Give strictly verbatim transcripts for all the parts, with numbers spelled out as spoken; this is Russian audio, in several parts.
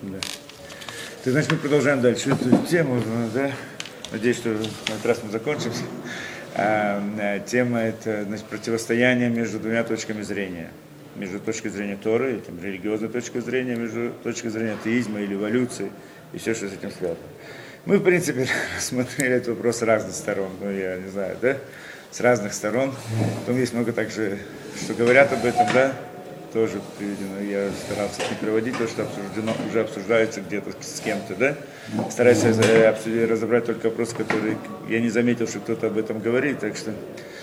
Да. Ты, значит, мы продолжаем дальше эту тему, да? Надеюсь, что на этот раз мы закончимся. А, тема это, значит, противостояние между двумя точками зрения. Между точкой зрения Торы, там, религиозной точкой зрения, между точкой зрения атеизма или эволюции, и все, что с этим связано. Мы, в принципе, рассмотрели этот вопрос с разных сторон, ну, я не знаю, да? С разных сторон. Потом есть много также, что говорят об этом, да? Тоже приведено, я старался не приводить то, что обсуждено, уже обсуждается где-то с кем-то, да? Стараюсь разобрать только вопрос, который я не заметил, что кто-то об этом говорит, так что...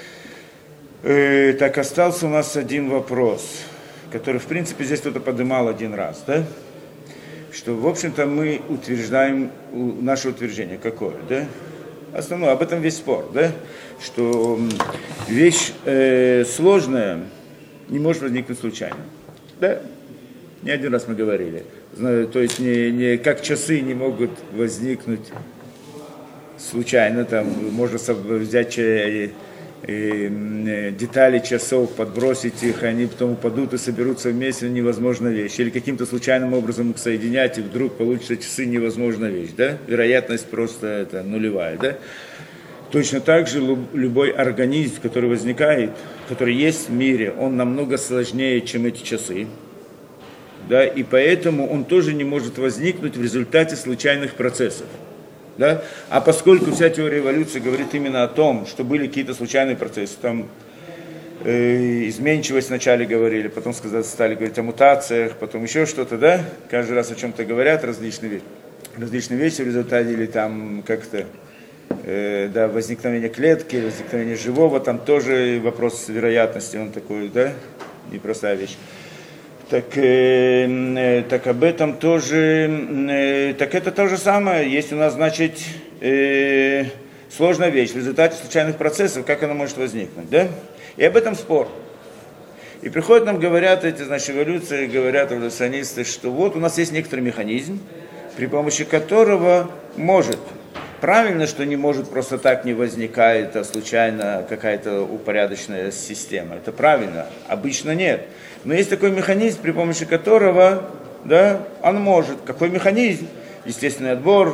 Э, так, остался у нас один вопрос, который, в принципе, здесь кто-то поднимал один раз, да? Что, в общем-то, мы утверждаем наше утверждение, какое, да? Основное, об этом весь спор, да? Что вещь э, сложная не может возникнуть случайно, да? Не один раз мы говорили. То есть не, не, как часы не могут возникнуть случайно, там можно взять э, э, детали часов, подбросить их, они потом упадут и соберутся вместе, невозможная вещь. Или каким-то случайным образом их соединять, и вдруг получится часы, невозможная вещь, да? Вероятность просто это нулевая, да? Точно так же любой организм, который возникает, который есть в мире, он намного сложнее, чем эти часы. Да, и поэтому он тоже не может возникнуть в результате случайных процессов. Да? А поскольку вся теория эволюции говорит именно о том, что были какие-то случайные процессы, там э, изменчивость вначале говорили, потом сказать, стали говорить о мутациях, потом еще что-то, да? Каждый раз о чем-то говорят, различные вещи, различные вещи в результате, или там как-то э, да, возникновение клетки, возникновение живого, там тоже вопрос вероятности, он такой, да, непростая вещь. Так, э, так об этом тоже, э, так это то же самое, есть у нас, значит, э, сложная вещь, в результате случайных процессов, как она может возникнуть, да? И об этом спор. И приходят нам, говорят эти, значит, эволюции, говорят эволюционисты, что вот у нас есть некоторый механизм, при помощи которого может, правильно, что не может просто так не возникает, а случайно какая-то упорядоченная система, это правильно, обычно нет. Но есть такой механизм, при помощи которого, да, он может. Какой механизм? Естественный отбор,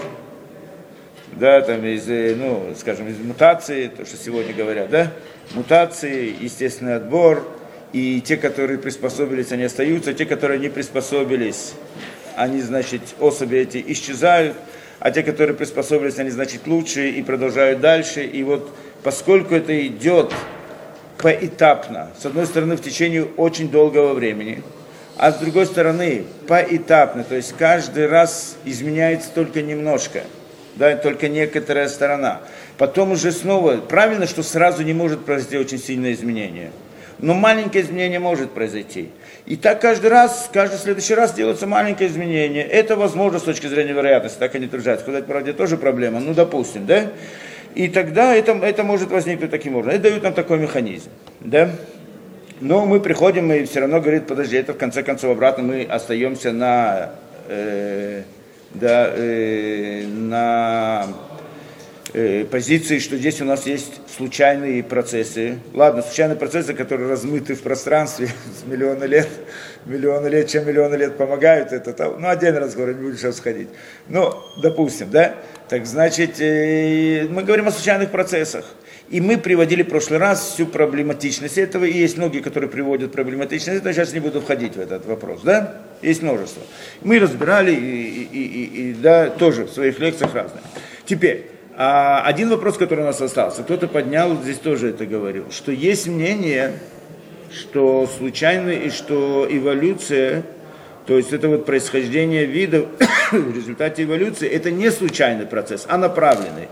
да, там из, ну, скажем, из мутации, то, что сегодня говорят, да, мутации, естественный отбор, и те, которые приспособились, они остаются, те, которые не приспособились, они, значит, особи эти исчезают, а те, которые приспособились, они, значит, лучше и продолжают дальше, и вот поскольку это идет поэтапно, с одной стороны в течение очень долгого времени, а с другой стороны поэтапно, то есть каждый раз изменяется только немножко, да, только некоторая сторона. Потом уже снова, правильно, что сразу не может произойти очень сильное изменение, но маленькое изменение может произойти. И так каждый раз, каждый следующий раз делается маленькое изменение. Это возможно с точки зрения вероятности, так они утверждают. Сказать правде тоже проблема, ну допустим, да? И тогда это, это может возникнуть таким образом. Это дают нам такой механизм. Да? Но мы приходим и все равно говорит, подожди, это в конце концов обратно мы остаемся на, э, да, э, на э, позиции, что здесь у нас есть случайные процессы. Ладно, случайные процессы, которые размыты в пространстве с миллиона лет. Миллионы лет, чем миллионы лет помогают, это там, ну, отдельный разговор, не буду сейчас сходить. Ну, допустим, да? Так значит, э, мы говорим о случайных процессах. И мы приводили в прошлый раз всю проблематичность этого, и есть многие, которые приводят проблематичность, это я сейчас не буду входить в этот вопрос, да? Есть множество. Мы разбирали, и, и, и, и да, тоже в своих лекциях разные. Теперь, а, один вопрос, который у нас остался, кто-то поднял, здесь тоже это говорил, что есть мнение, что случайно и что эволюция, то есть это вот происхождение видов в результате эволюции, это не случайный процесс, а направленный.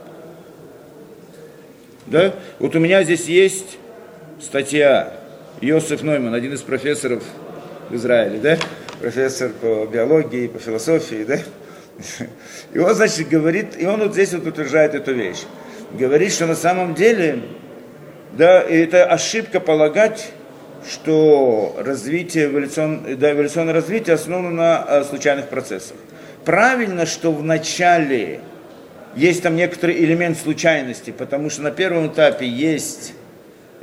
Да? Вот у меня здесь есть статья Йосеф Нойман, один из профессоров в Израиле, да? Профессор по биологии, по философии, да? И он, значит, говорит, и он вот здесь вот утверждает эту вещь. Говорит, что на самом деле, да, это ошибка полагать, что развитие, эволюцион, да, эволюционное развитие основано на а, случайных процессах. Правильно, что в начале есть там некоторый элемент случайности, потому что на первом этапе есть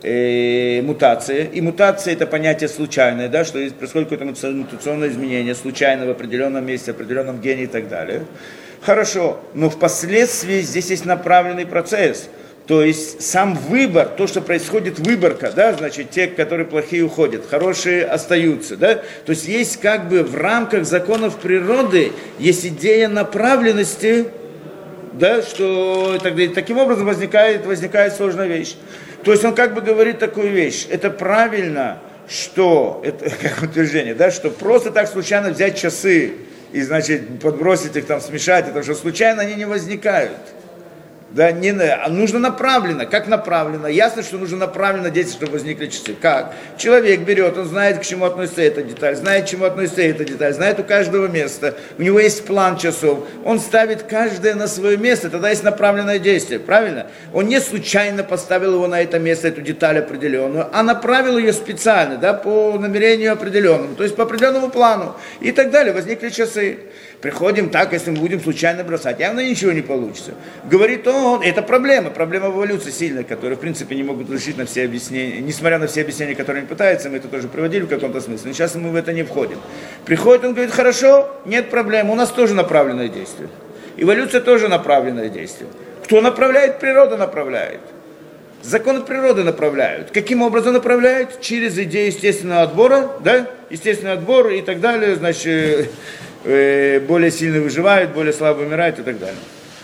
э, мутация. И мутация это понятие случайное, да, что происходит какое-то мутационное изменение, случайно в определенном месте, в определенном гене и так далее. Хорошо, но впоследствии здесь есть направленный процесс. То есть сам выбор, то, что происходит выборка, да, значит, те, которые плохие, уходят, хорошие остаются, да. То есть есть как бы в рамках законов природы, есть идея направленности, да, что тогда, таким образом возникает, возникает сложная вещь. То есть он как бы говорит такую вещь, это правильно, что, это как утверждение, да, что просто так случайно взять часы и, значит, подбросить их там, смешать, потому что случайно они не возникают. Да, не, а нужно направленно. Как направленно? Ясно, что нужно направленно действовать, чтобы возникли часы. Как? Человек берет, он знает, к чему относится эта деталь, знает, к чему относится эта деталь, знает у каждого места. У него есть план часов. Он ставит каждое на свое место, тогда есть направленное действие. Правильно? Он не случайно поставил его на это место, эту деталь определенную, а направил ее специально, да, по намерению определенному, то есть по определенному плану. И так далее. Возникли часы. Приходим так, если мы будем случайно бросать, явно ничего не получится. Говорит он, это проблема, проблема в эволюции сильная, которую, в принципе, не могут решить на все объяснения, несмотря на все объяснения, которые они пытаются, мы это тоже приводили в каком-то смысле, но сейчас мы в это не входим. Приходит, он говорит, хорошо, нет проблем, у нас тоже направленное действие. Эволюция тоже направленное действие. Кто направляет? Природа направляет. Законы природы направляют. Каким образом направляют? Через идею естественного отбора, да, естественный отбор и так далее, значит, более сильные выживают, более слабые умирают и так далее.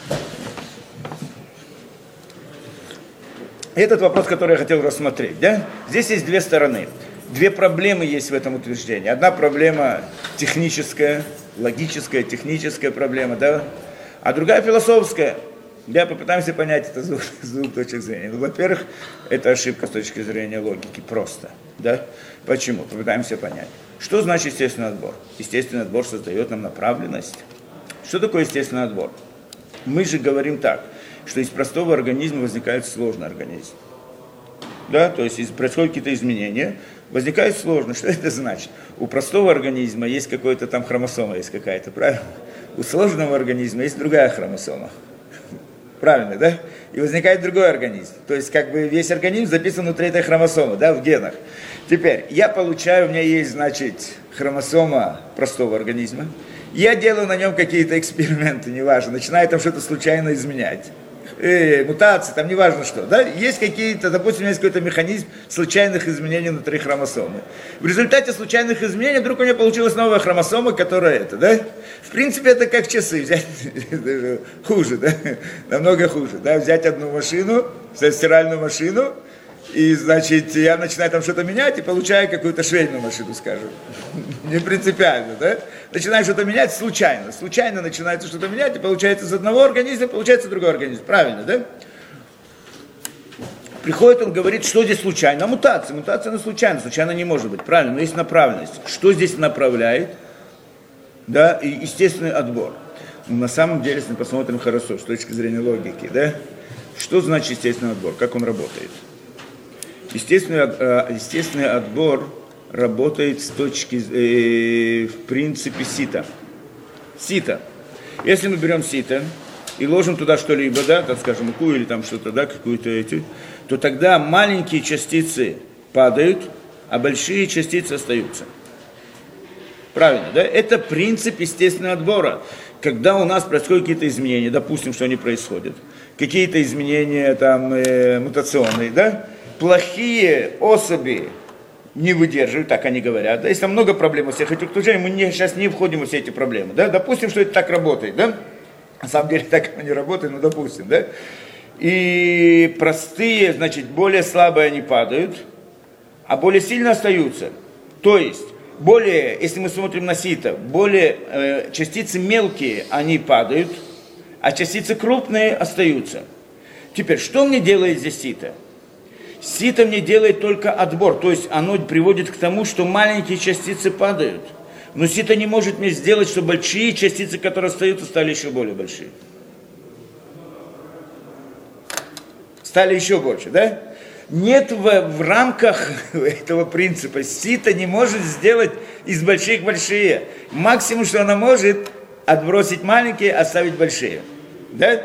Этот вопрос, который я хотел рассмотреть, да? Здесь есть две стороны. Две проблемы есть в этом утверждении. Одна проблема техническая, логическая, техническая проблема, да? А другая философская. Я попытаемся понять это с двух, с двух точек зрения. Ну, во-первых, это ошибка с точки зрения логики, просто, да? Почему? Попытаемся понять. Что значит естественный отбор? Естественный отбор создает нам направленность. Что такое естественный отбор? Мы же говорим так, что из простого организма возникает сложный организм. Да, то есть происходят какие-то изменения, возникает сложно. Что это значит? У простого организма есть какая-то там хромосома, есть какая-то, правильно? У сложного организма есть другая хромосома. Правильно, да? И возникает другой организм. То есть, как бы весь организм записан внутри этой хромосомы, да, в генах. Теперь, я получаю, у меня есть, значит, хромосома простого организма. Я делаю на нем какие-то эксперименты, неважно, начинаю там что-то случайно изменять. Э, мутации, там неважно что, да, есть какие-то, допустим, есть какой-то механизм случайных изменений внутри хромосомы. В результате случайных изменений вдруг у меня получилась новая хромосома, которая это, да, в принципе, это как часы, взять, хуже, да, намного хуже, да, взять одну машину, взять стиральную машину, и, значит, я начинаю там что-то менять и получаю какую-то швейную машину, скажем. Не принципиально, да? Начинаю что-то менять случайно. Случайно начинается что-то менять, и получается из одного организма, получается другой организм. Правильно, да? Приходит, он говорит, что здесь случайно? А мутация. Мутация, она случайно. Случайно не может быть. Правильно, но есть направленность. Что здесь направляет? Да, и естественный отбор. Но на самом деле, если мы посмотрим хорошо, с точки зрения логики, да? Что значит естественный отбор? Как он работает? Естественный, естественный отбор работает с точки, э, в принципе, сита. Сита. Если мы берем сито и ложим туда что-либо, да, так скажем, муку или там что-то, да, какую-то эти, то тогда маленькие частицы падают, а большие частицы остаются. Правильно, да? Это принцип естественного отбора. Когда у нас происходят какие-то изменения, допустим, что они происходят, какие-то изменения там э, мутационные, да, плохие особи не выдерживают, так они говорят. Да? Есть там много проблем во всех этих окружениях, мы не, сейчас не входим во все эти проблемы. Да? Допустим, что это так работает. Да? На самом деле так оно не работает, но допустим. Да? И простые, значит, более слабые они падают, а более сильно остаются. То есть, более, если мы смотрим на сито, более э, частицы мелкие, они падают, а частицы крупные остаются. Теперь, что мне делает здесь сито? Сито мне делает только отбор, то есть оно приводит к тому, что маленькие частицы падают. Но сито не может мне сделать, что большие частицы, которые остаются, стали еще более большие. Стали еще больше, да? Нет в, в рамках этого принципа. Сито не может сделать из больших большие. Максимум, что она может, отбросить маленькие, оставить большие. Да?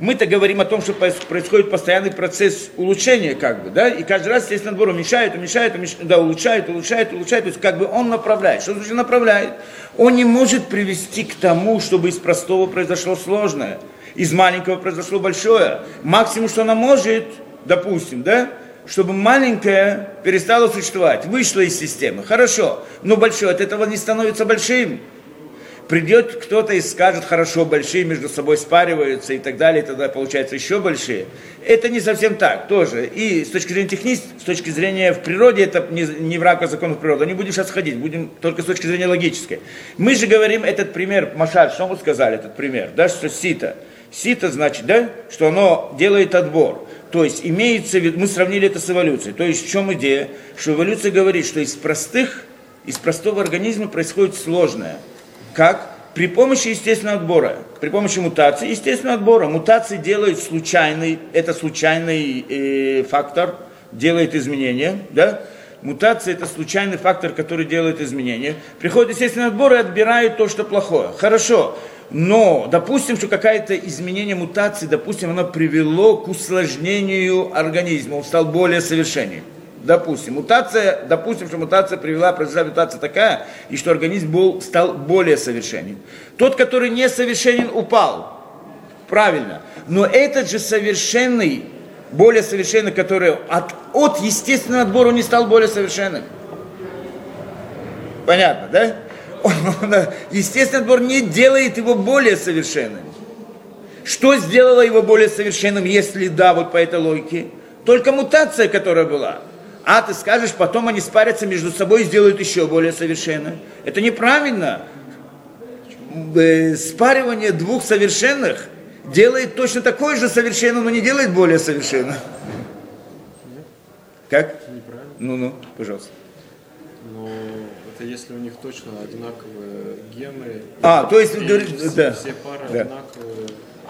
Мы-то говорим о том, что происходит постоянный процесс улучшения, как бы, да, и каждый раз, естественно, отбор уменьшает, уменьшает, уменьшает, да, улучшает, улучшает, улучшает, то есть как бы он направляет. Что значит направляет? Он не может привести к тому, чтобы из простого произошло сложное, из маленького произошло большое. Максимум, что она может, допустим, да, чтобы маленькое перестало существовать, вышло из системы. Хорошо, но большое от этого не становится большим. Придет кто-то и скажет, хорошо, большие между собой спариваются и так далее, и тогда получается еще большие. Это не совсем так тоже. И с точки зрения технической, с точки зрения в природе, это не, не в рамках законов природы. Не будем сейчас ходить, будем только с точки зрения логической. Мы же говорим этот пример, Машаль, что мы сказали, этот пример, да, что сито. Сито значит, да, что оно делает отбор. То есть имеется в виду, мы сравнили это с эволюцией. То есть в чем идея? Что эволюция говорит, что из простых, из простого организма происходит сложное. Как? При помощи естественного отбора, при помощи мутации, естественного отбора. Мутации делают случайный, это случайный э, фактор, делает изменения, да? Мутация это случайный фактор, который делает изменения. Приходит естественный отбор и отбирает то, что плохое. Хорошо, но допустим, что какое-то изменение мутации, допустим, оно привело к усложнению организма, он стал более совершенным. Допустим, мутация, допустим, что мутация привела, произошла мутация такая, и что организм был, стал более совершенен. Тот, который несовершенен, упал. Правильно. Но этот же совершенный, более совершенный, который от, от естественного отбора он не стал более совершенным. Понятно, да? Он, он, естественный отбор не делает его более совершенным. Что сделало его более совершенным, если да, вот по этой логике? Только мутация, которая была. А ты скажешь, потом они спарятся между собой и сделают еще более совершенным. Это неправильно. Спаривание двух совершенных делает точно такое же совершенное, но не делает более совершенным. Как? Ну-ну, пожалуйста. Но это если у них точно одинаковые гены. А, то есть, говоришь, да. Все пары да. одинаковые.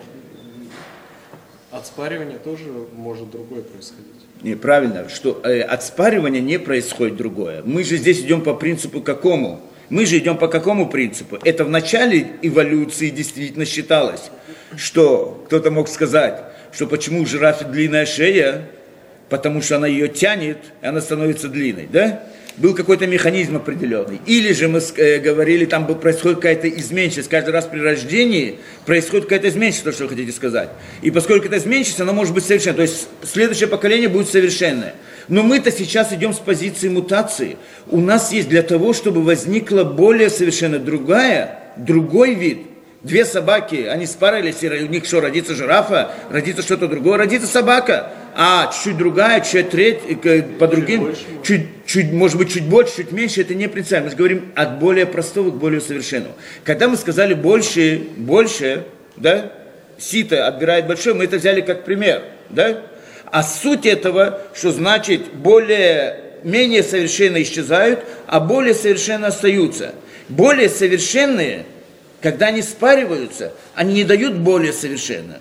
От спаривания тоже может другое происходить. Неправильно, что э, от спаривания не происходит другое. Мы же здесь идем по принципу какому? Мы же идем по какому принципу? Это в начале эволюции действительно считалось, что кто-то мог сказать, что почему у жирафа длинная шея, потому что она ее тянет, и она становится длинной, да? Был какой-то механизм определенный. Или же мы э, говорили, там происходит какая-то изменчивость. Каждый раз при рождении происходит какая-то изменчивость, то, что вы хотите сказать. И поскольку это изменчивость, она может быть совершенной. То есть следующее поколение будет совершенное. Но мы-то сейчас идем с позиции мутации. У нас есть для того, чтобы возникла более совершенно другая, другой вид. Две собаки, они спарились, и у них что, родится жирафа, родится что-то другое, родится собака. А чуть-чуть другая, чуть третья, по другим, чуть, чуть, может быть, чуть больше, чуть меньше, это не принципиально. Мы же говорим от более простого к более совершенному. Когда мы сказали больше, больше, да, сито отбирает большое, мы это взяли как пример, да. А суть этого, что значит более, менее совершенные исчезают, а более совершенные остаются. Более совершенные, когда они спариваются, они не дают более совершенно.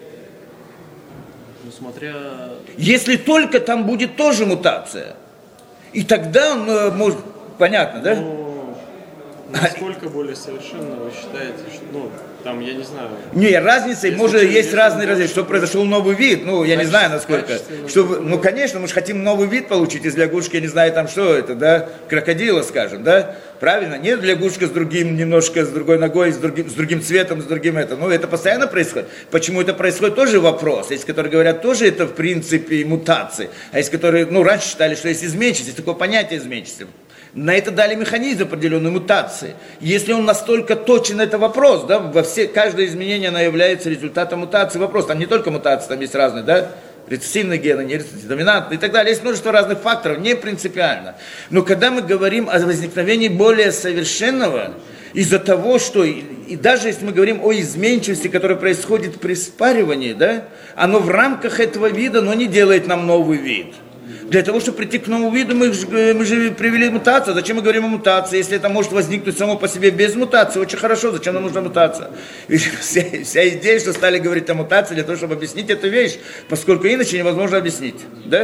Ну, смотря... Если только там будет тоже мутация. И тогда он может... Понятно, да? Ну, насколько более совершенно вы считаете, что... Ну, там, я не знаю... Не, разница, может, есть разные разницы, что произошел новый вид, ну, я не знаю, насколько. Что, ну, конечно, мы же хотим новый вид получить из лягушки, я не знаю, там, что это, да, крокодила, скажем, да? Правильно? Нет лягушка с другим, немножко с другой ногой, с другим, с другим цветом, с другим это. Ну, это постоянно происходит. Почему это происходит, тоже вопрос. Есть, которые говорят, тоже это, в принципе, мутации. А есть, которые, ну, раньше считали, что есть изменчивость, есть такое понятие изменчивости. На это дали механизм определенной мутации. Если он настолько точен, это вопрос, да, во все, каждое изменение, оно является результатом мутации. Вопрос, там не только мутации, там есть разные, да, рецессивные гены, нерецессивные, доминантные и так далее. Есть множество разных факторов, не принципиально. Но когда мы говорим о возникновении более совершенного, из-за того, что, и, и даже если мы говорим о изменчивости, которая происходит при спаривании, да, оно в рамках этого вида, но не делает нам новый вид. Для того, чтобы прийти к новому виду, мы, мы же привели мутацию. Зачем мы говорим о мутации, если это может возникнуть само по себе без мутации? Очень хорошо, зачем нам нужна мутация? Ведь вся, вся идея, что стали говорить о мутации, для того, чтобы объяснить эту вещь, поскольку иначе невозможно объяснить. Да?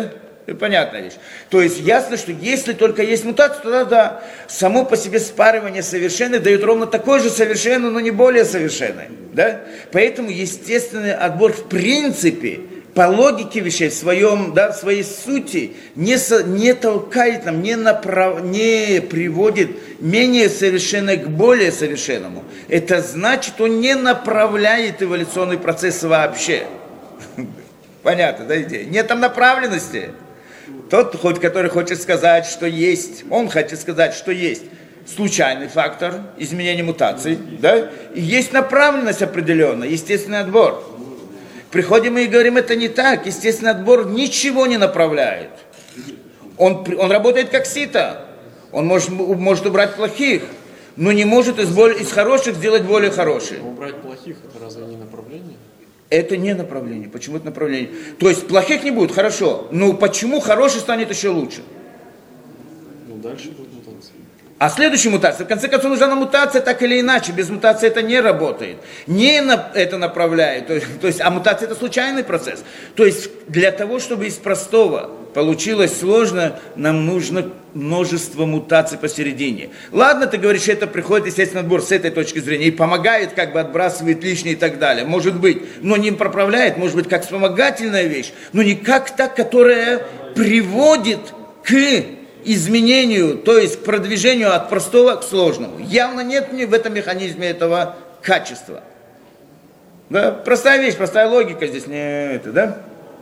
Это понятная вещь. То есть ясно, что если только есть мутация, тогда да, само по себе спаривание совершенное дает ровно такое же совершенное, но не более совершенное. Да? Поэтому естественный отбор в принципе, по логике вещей, в, своем, да, в своей сути, не, со, не толкает нам, не, направ, не приводит менее совершенное к более совершенному. Это значит, он не направляет эволюционный процесс вообще. Понятно, да, идея? Нет там направленности. Тот, который хочет сказать, что есть, он хочет сказать, что есть случайный фактор изменения мутаций, да, и есть направленность определенная, естественный отбор. Приходим и говорим, это не так, естественный отбор ничего не направляет. Он, он работает как сито, он может, может убрать плохих, но не может из, более, из хороших сделать более хорошие. Но убрать плохих, это разве не направление? Это не направление. Почему это направление? То есть плохих не будет, хорошо. Но почему хороший станет еще лучше? Ну дальше будет мутация. А следующая мутация. В конце концов нужна на мутация так или иначе. Без мутации это не работает. Не на, это направляет. То есть, то есть, а мутация это случайный процесс. То есть для того, чтобы из простого получилось сложно, нам нужно множество мутаций посередине. Ладно, ты говоришь, это приходит естественный отбор с этой точки зрения и помогает, как бы отбрасывает лишнее и так далее. Может быть, но не проправляет, может быть, как вспомогательная вещь, но не как та, которая приводит к изменению, то есть к продвижению от простого к сложному. Явно нет в этом механизме этого качества. Да? Простая вещь, простая логика здесь не это, да?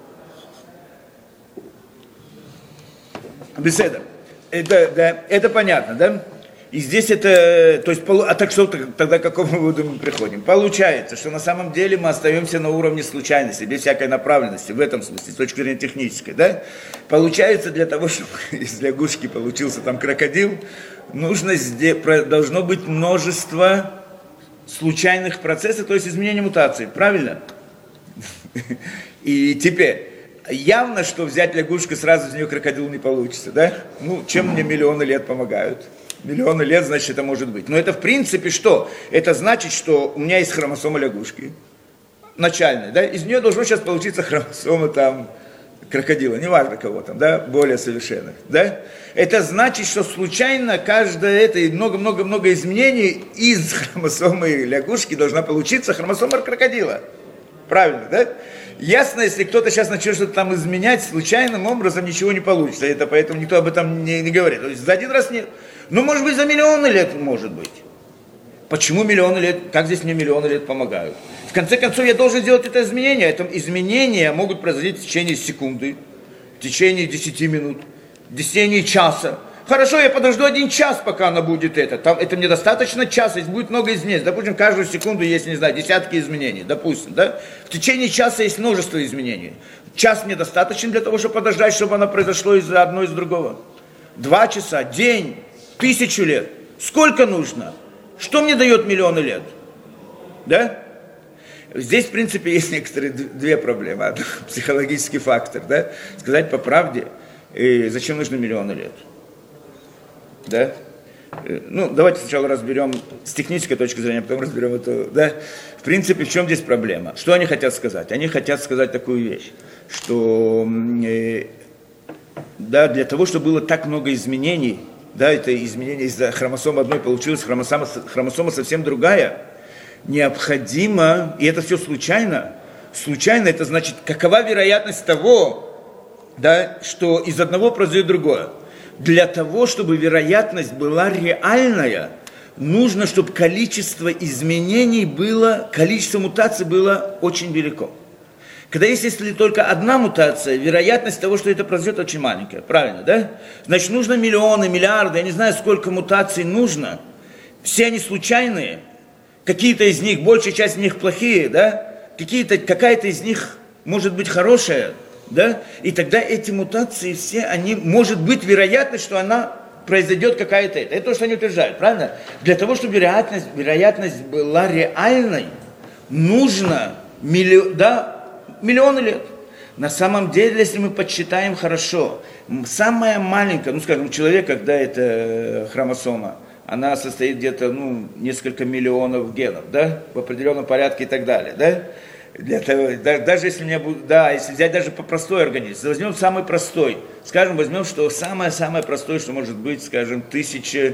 Беседа. Это, да, это понятно, да? И здесь это, то есть, а так что тогда к какому выводу мы приходим? Получается, что на самом деле мы остаемся на уровне случайности, без всякой направленности, в этом смысле, с точки зрения технической, да? Получается, для того, чтобы из лягушки получился там крокодил, нужно, должно быть множество случайных процессов, то есть изменение мутации, правильно? И теперь, явно, что взять лягушку, сразу из нее крокодил не получится, да? Ну, чем мне миллионы лет помогают? Миллионы лет, значит, это может быть. Но это, в принципе, что? Это значит, что у меня есть хромосома лягушки, начальная, да? Из нее должно сейчас получиться хромосома, там, крокодила, неважно кого там, да? Более совершенных, да? Это значит, что случайно каждое это и много-много-много изменений из хромосомы лягушки должна получиться хромосома крокодила. Правильно, да? Ясно, если кто-то сейчас начнет что-то там изменять, случайным образом ничего не получится. Это поэтому никто об этом не, не говорит. То есть за один раз нет. Ну, может быть, за миллионы лет, может быть. Почему миллионы лет? Как здесь мне миллионы лет помогают? В конце концов, я должен сделать это изменение. Это изменения могут произойти в течение секунды, в течение десяти минут, в течение часа. Хорошо, я подожду один час, пока она будет это. Там, это мне достаточно часа, если будет много изменений. Допустим, каждую секунду есть, не знаю, десятки изменений, допустим, да? В течение часа есть множество изменений. Час мне достаточно для того, чтобы подождать, чтобы она произошло из одного из другого. Два часа, день, тысячу лет. Сколько нужно? Что мне дает миллионы лет? Да? Здесь, в принципе, есть некоторые две проблемы. Одна, психологический фактор, да? Сказать по правде, и зачем нужны миллионы лет? Да? Ну, давайте сначала разберем с технической точки зрения, потом разберем это, да? В принципе, в чем здесь проблема? Что они хотят сказать? Они хотят сказать такую вещь, что э, да, для того, чтобы было так много изменений, да, это изменение из-за хромосомы одной получилась хромосома, хромосома совсем другая, необходимо, и это все случайно, случайно это значит, какова вероятность того, да, что из одного произойдет другое. Для того, чтобы вероятность была реальная, нужно, чтобы количество изменений было, количество мутаций было очень велико. Когда есть, если только одна мутация, вероятность того, что это произойдет, очень маленькая. Правильно, да? Значит, нужно миллионы, миллиарды, я не знаю, сколько мутаций нужно. Все они случайные. Какие-то из них, большая часть из них плохие, да? Какие-то, какая-то из них может быть хорошая. Да? И тогда эти мутации все, они, может быть вероятность, что она произойдет какая-то это. Это то, что они утверждают, правильно? Для того, чтобы вероятность, вероятность была реальной, нужно миллион, да, миллионы лет. На самом деле, если мы подсчитаем хорошо, самая маленькая, ну скажем, у человека, когда это хромосома, она состоит где-то, ну, несколько миллионов генов, да, в определенном порядке и так далее, да? Для того, да, даже если мне будет, да, если взять даже по простой организм, возьмем самый простой, скажем, возьмем, что самое-самое простое, что может быть, скажем, тысяча,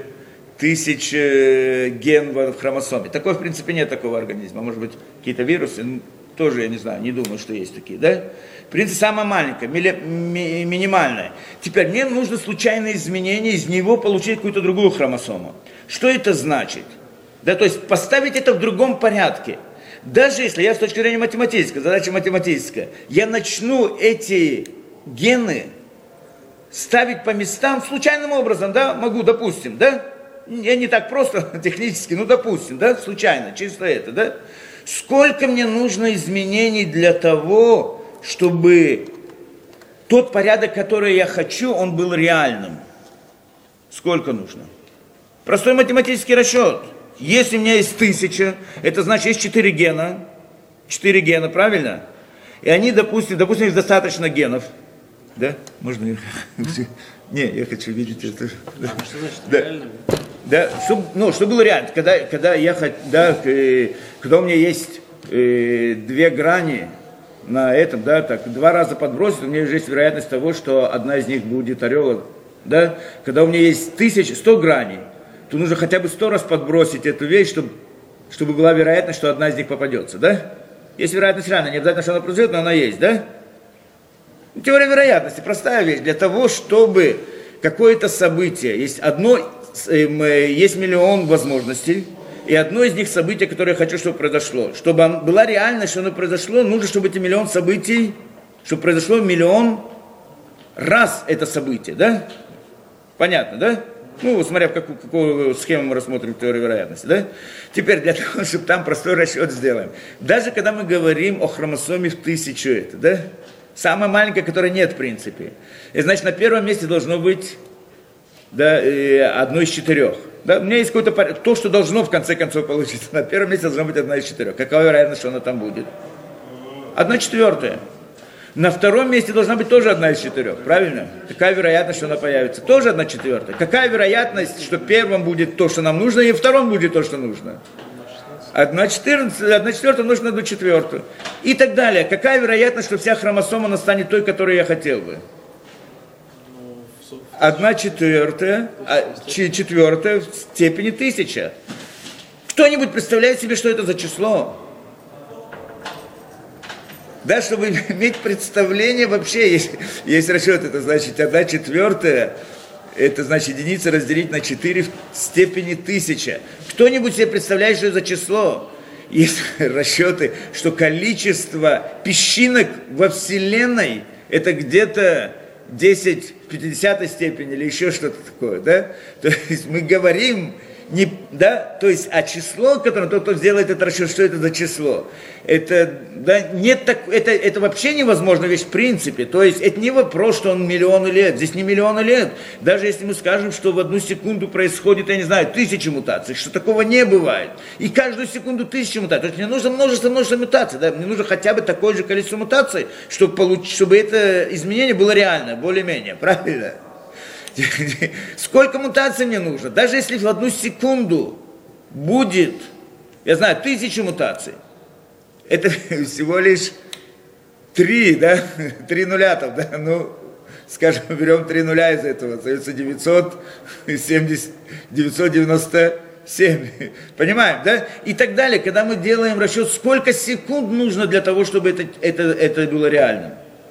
тысяча ген в хромосоме. Такой, в принципе, нет такого организма. Может быть, какие-то вирусы, ну, тоже, я не знаю, не думаю, что есть такие, да? В принципе, самое маленькое, ми, ми, минимальное. Теперь мне нужно случайное изменение, из него получить какую-то другую хромосому. Что это значит? Да, то есть поставить это в другом порядке. Даже если я с точки зрения математической, задача математическая, я начну эти гены ставить по местам случайным образом, да, могу, допустим, да, я не так просто технически, ну, допустим, да, случайно, чисто это, да, сколько мне нужно изменений для того, чтобы тот порядок, который я хочу, он был реальным? Сколько нужно? Простой математический расчет. Если у меня есть тысяча, это значит, есть четыре гена. Четыре гена, правильно? И они, допустим, допустим, есть достаточно генов. Да? Можно их? Не, я хочу видеть это. Что значит Да. реально? Да, чтобы, ну, чтобы было реально. Когда, когда я хот- да, э, когда у меня есть э, две грани на этом, да, так, два раза подбросить, у меня уже есть вероятность того, что одна из них будет орел. Да? Когда у меня есть тысяча, сто граней, то нужно хотя бы сто раз подбросить эту вещь, чтобы, чтобы была вероятность, что одна из них попадется, да? Есть вероятность реально, не обязательно, что она произойдет, но она есть, да? Теория вероятности, простая вещь, для того, чтобы какое-то событие, есть одно, есть миллион возможностей, и одно из них событие, которое я хочу, чтобы произошло. Чтобы оно, была реальность, что оно произошло, нужно, чтобы эти миллион событий, чтобы произошло миллион раз это событие, да? Понятно, да? Ну, смотря какую, какую схему мы рассмотрим в теории вероятности, да? Теперь для того, чтобы там простой расчет сделаем. Даже когда мы говорим о хромосоме в тысячу, это, да? Самое маленькое, которое нет в принципе. И значит, на первом месте должно быть, да, одно из четырех. Да? У меня есть какой-то порядок, то, что должно в конце концов получиться. На первом месте должно быть одна из четырех. Какова вероятность, что она там будет? Одна четвертая. На втором месте должна быть тоже одна из четырех, правильно? Какая вероятность, что она появится? Тоже одна четвертая. Какая вероятность, что первым будет то, что нам нужно, и втором будет то, что нужно? Одна четвертая умножить на одну четвертую. И так далее. Какая вероятность, что вся хромосома она станет той, которую я хотел бы? Одна четвертая, а, четвертая в степени тысяча. Кто-нибудь представляет себе, что это за число? Да, чтобы иметь представление, вообще есть, есть расчет, это значит одна четвертая, это значит единица разделить на четыре в степени тысяча. Кто-нибудь себе представляет, что это за число? Есть расчеты, что количество песчинок во Вселенной это где-то десять в пятидесятой степени или еще что-то такое, да? То есть мы говорим, не, да, то есть, а число, которое тот, кто сделает этот расчет, что это за число? Это, да, нет так, это, это вообще невозможная вещь в принципе. То есть, это не вопрос, что он миллионы лет. Здесь не миллионы лет. Даже если мы скажем, что в одну секунду происходит, я не знаю, тысячи мутаций, что такого не бывает. И каждую секунду тысячи мутаций. То есть, мне нужно множество, множество мутаций. Да? Мне нужно хотя бы такое же количество мутаций, чтобы, получить, чтобы это изменение было реально, более-менее. Правильно? Сколько мутаций мне нужно? Даже если в одну секунду будет, я знаю, тысячи мутаций, это всего лишь три, да, три нуля там, да, ну, скажем, берем три нуля из этого, остается девятьсот семьдесят, девятьсот девяносто семь, понимаем, да? И так далее, когда мы делаем расчет, сколько секунд нужно для того, чтобы это, это, это было реальным.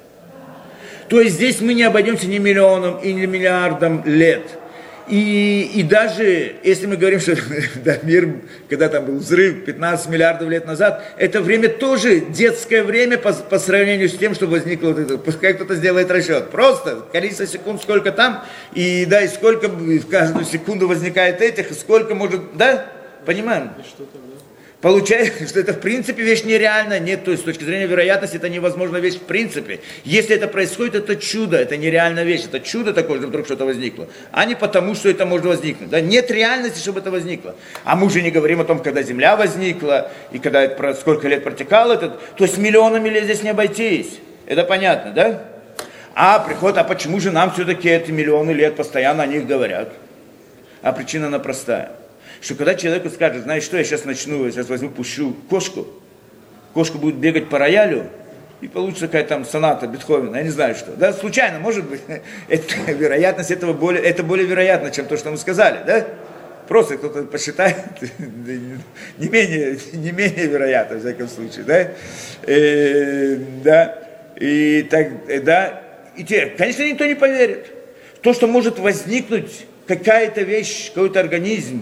То есть здесь мы не обойдемся ни миллионом и ни миллиардом лет. И, и даже если мы говорим, что да, мир, когда там был взрыв пятнадцать миллиардов лет назад, это время тоже детское время по, по сравнению с тем, что возникло вот это. Пускай кто-то сделает расчет. Просто количество секунд, сколько там, и да, и сколько в каждую секунду возникает этих, и сколько может, да, понимаем? И что тогда? Получается, что это в принципе вещь нереальная, нет, то есть с точки зрения вероятности это невозможная вещь в принципе. Если это происходит, это чудо, это нереальная вещь, это чудо такое, что вдруг что-то возникло, а не потому, что это может возникнуть. Да? Нет реальности, чтобы это возникло. А мы уже не говорим о том, когда Земля возникла, и когда это, сколько лет протекало этот, то есть миллионами лет здесь не обойтись. Это понятно, да? А приход, а почему же нам все-таки эти миллионы лет постоянно о них говорят? А причина она простая. Что когда человеку скажет, знаешь что, я сейчас начну, я сейчас возьму, пущу кошку, кошка будет бегать по роялю, и получится какая-то там соната Бетховена, я не знаю что. Да, случайно, может быть, это, вероятность этого более, это более вероятно, чем то, что мы сказали, да? Просто кто-то посчитает, не менее, не менее вероятно, в всяком случае, да? Э, да, и так, да, и те, конечно, никто не поверит. То, что может возникнуть какая-то вещь, какой-то организм,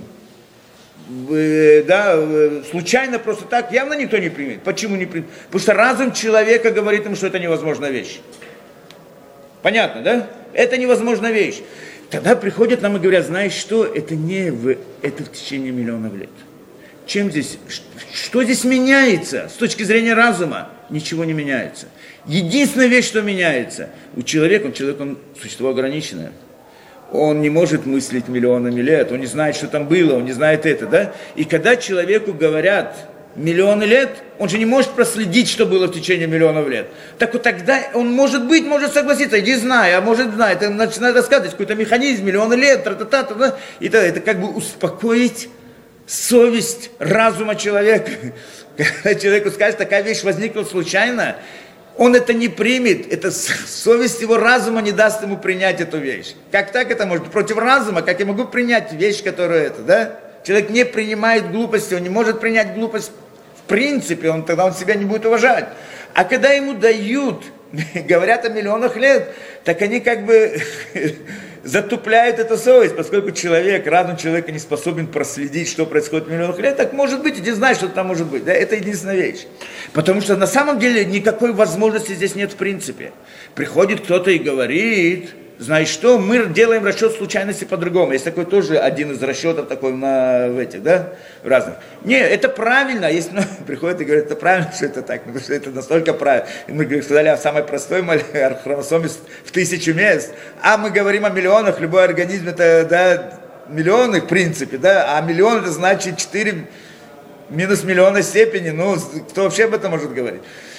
да, случайно просто так, явно никто не примет. Почему не примет? Потому что разум человека говорит ему, что это невозможная вещь. Понятно, да? Это невозможная вещь. Тогда приходят нам и говорят, знаешь что, это не в, это в течение миллионов лет. Чем здесь, что здесь меняется с точки зрения разума? Ничего не меняется. Единственная вещь, что меняется, у человека, человек, он существо ограниченное. Он не может мыслить миллионами лет, он не знает, что там было, он не знает это, да? И когда человеку говорят миллионы лет, он же не может проследить, что было в течение миллионов лет. Так вот тогда он, может быть, может согласиться, иди знай, а может знай, это начинает рассказывать какой-то механизм, миллионы лет, тра-та-та-та, и тогда это как бы успокоить совесть разума человека. Когда человеку скажет, такая вещь возникла случайно, он это не примет, это совесть его разума не даст ему принять эту вещь. Как так это может? Против разума, как я могу принять вещь, которую это, да? Человек не принимает глупости, он не может принять глупость в принципе, он, тогда он себя не будет уважать. А когда ему дают, говорят о миллионах лет, так они как бы затупляют эту совесть, поскольку человек, разум человека не способен проследить, что происходит в миллионах лет, так может быть, иди знай, что там может быть. Да? Это единственная вещь. Потому что на самом деле никакой возможности здесь нет в принципе. Приходит кто-то и говорит, знаешь что, мы делаем расчет случайности по-другому. Есть такой тоже один из расчетов такой на, в этих, да, в разных. Не, это правильно. Есть, ну, приходят и говорят, это правильно, что это так, потому что это настолько правильно. И мы сказали о самой простой хромосоме в тысячу мест, а мы говорим о миллионах, любой организм это, да, миллионы в принципе, да, а миллион это значит четыре минус миллиона степени, ну, кто вообще об этом может говорить?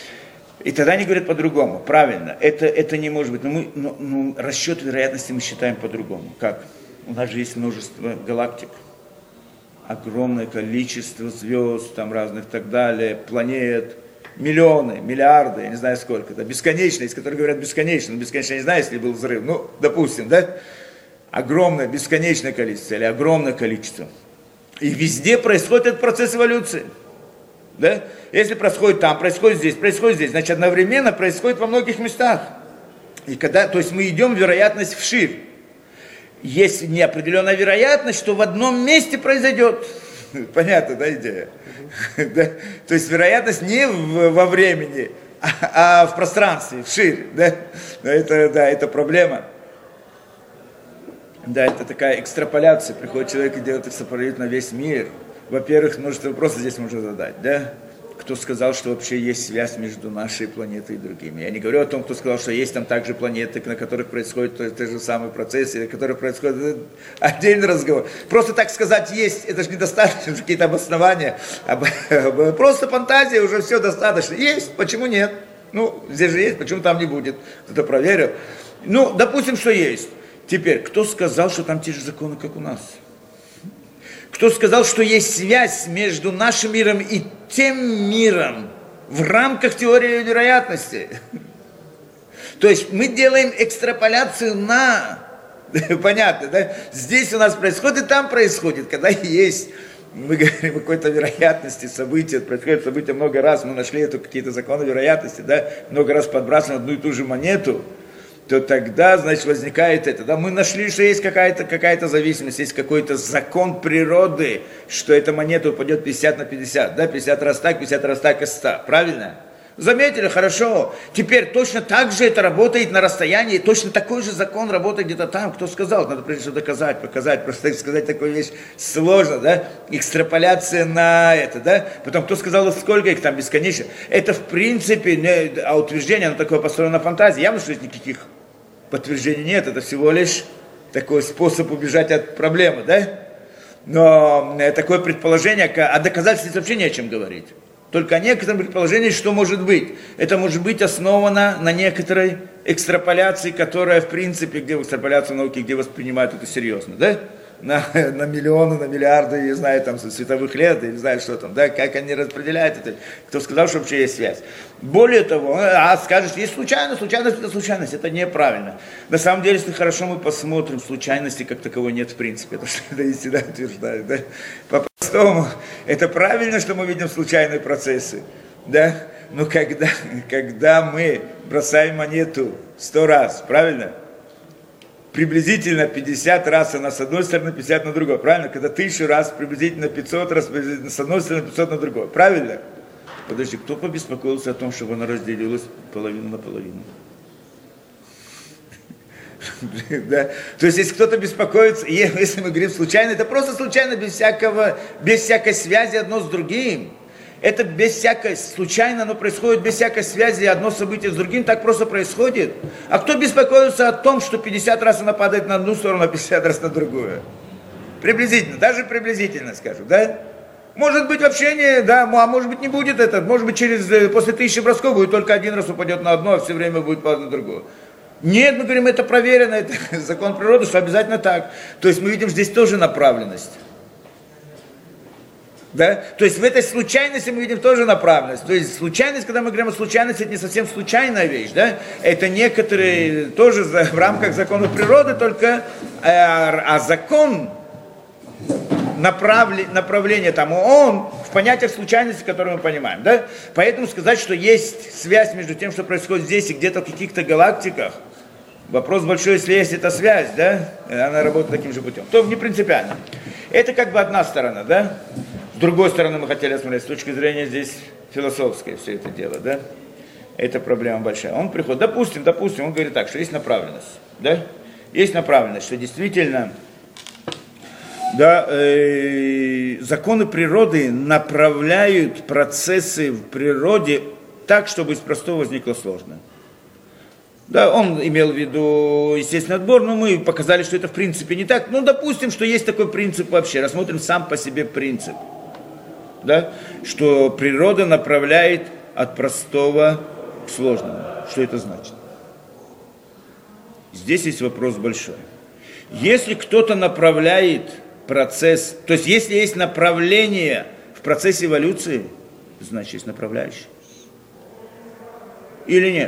И тогда они говорят по-другому, правильно, это, это не может быть, но мы, но, но расчет вероятности мы считаем по-другому. Как? У нас же есть множество галактик, огромное количество звезд, там разных и так далее, планет, миллионы, миллиарды, я не знаю сколько, да, бесконечно, из которых говорят бесконечно, ну, бесконечно, я не знаю, если был взрыв, ну, допустим, да, огромное, бесконечное количество или огромное количество. И везде происходит этот процесс эволюции. Да? Если происходит там, происходит здесь, происходит здесь, значит одновременно происходит во многих местах. И когда, то есть мы идем в вероятность вширь. Есть неопределенная вероятность, что в одном месте произойдет. Понятно, да, идея? Да? То есть вероятность не в, во времени, а, а в пространстве, вширь. Да? Это, да, это проблема. Да, это такая экстраполяция. Приходит человек и делает экстраполирует на весь мир. Во-первых, множество вопросов здесь можно задать, да? Кто сказал, что вообще есть связь между нашей планетой и другими? Я не говорю о том, кто сказал, что есть там также планеты, на которых происходит тот, тот же самый процесс, или на которых происходит это отдельный разговор. Просто так сказать есть, это же недостаточно, какие-то обоснования. Просто фантазия, уже все достаточно. Есть, почему нет? Ну, здесь же есть, почему там не будет? Кто-то проверил. Ну, допустим, что есть. Теперь, кто сказал, что там те же законы, как у нас? Кто сказал, что есть связь между нашим миром и тем миром в рамках теории вероятности? То есть мы делаем экстраполяцию на... Понятно, да? Здесь у нас происходит, и там происходит. Когда есть, мы говорим о какой-то вероятности события, происходит события много раз, мы нашли эту какие-то законы вероятности, да? Много раз подбрасываем одну и ту же монету, то тогда, значит, возникает это. Да, мы нашли, что есть какая-то, какая-то зависимость, есть какой-то закон природы, что эта монета упадет пятьдесят на пятьдесят, да, пятьдесят раз так, пятьдесят раз так и сто, правильно? Заметили? Хорошо. Теперь точно так же это работает на расстоянии, точно такой же закон работает где-то там. Кто сказал? Надо прежде всего доказать, показать, просто сказать такую вещь сложно, да? Экстраполяция на это, да? Потом, кто сказал, сколько их там бесконечно? Это в принципе, не, а утверждение, оно такое построено на фантазии. Явно, что никаких подтверждений нет, это всего лишь такой способ убежать от проблемы, да? Но такое предположение, а доказательств вообще не о чем говорить. Только о некотором предположении, что может быть. Это может быть основано на некоторой экстраполяции, которая, в принципе, где в экстраполяции науки, где воспринимают это серьезно, да? на, на миллионы, на миллиарды, не знаю, там, световых лет, и не знаю, что там, да, как они распределяют это, кто сказал, что вообще есть связь. Более того, а скажешь, есть случайность, случайность это случайность, это неправильно. На самом деле, если хорошо мы посмотрим, случайности как таковой нет в принципе, то что это истина утверждает, да. По-простому, это правильно, что мы видим случайные процессы, да, но когда, когда мы бросаем монету сто раз, правильно? Приблизительно пятьдесят раз она с одной стороны, пятьдесят на другой, правильно? Когда тысячу раз, приблизительно пятьсот раз, с одной стороны, пятьсот на другой, правильно? Подожди, кто побеспокоился о том, чтобы она разделилась половину на половину? Да? То есть, если кто-то беспокоится, если мы говорим случайно, это просто случайно, без всякого, без всякой связи одно с другим. Это без всякой, случайно оно происходит, без всякой связи, одно событие с другим, так просто происходит. А кто беспокоится о том, что пятьдесят раз она падает на одну сторону, а пятьдесят раз на другую? Приблизительно, даже приблизительно скажу, да? Может быть вообще не, да, а может быть не будет это, может быть через, после тысячи бросков будет только один раз упадет на одно, а все время будет падать на другое. Нет, мы говорим, это проверено, это закон природы, что обязательно так. То есть мы видим здесь тоже направленность. Да? То есть в этой случайности мы видим тоже направленность. То есть случайность, когда мы говорим о случайности, это не совсем случайная вещь. Да? Это некоторые тоже в рамках законов природы, только э, а закон направле, направления там, он в понятиях случайности, которые мы понимаем. Да? Поэтому сказать, что есть связь между тем, что происходит здесь и где-то в каких-то галактиках, вопрос большой, если есть эта связь, да? Она работает таким же путем. То не принципиально. Это как бы одна сторона, да? С другой стороны, мы хотели смотреть, с точки зрения здесь философской все это дело, да? Это проблема большая. Он приходит, допустим, допустим, он говорит так, что есть направленность, да? Есть направленность, что действительно, да, э, законы природы направляют процессы в природе так, чтобы из простого возникло сложное. Да, он имел в виду естественный отбор, но мы показали, что это в принципе не так. Ну, допустим, что есть такой принцип вообще. Рассмотрим сам по себе принцип. Да? Что природа направляет от простого к сложному. Что это значит? Здесь есть вопрос большой. Если кто-то направляет процесс, то есть если есть направление в процессе эволюции, значит есть направляющий. Или нет?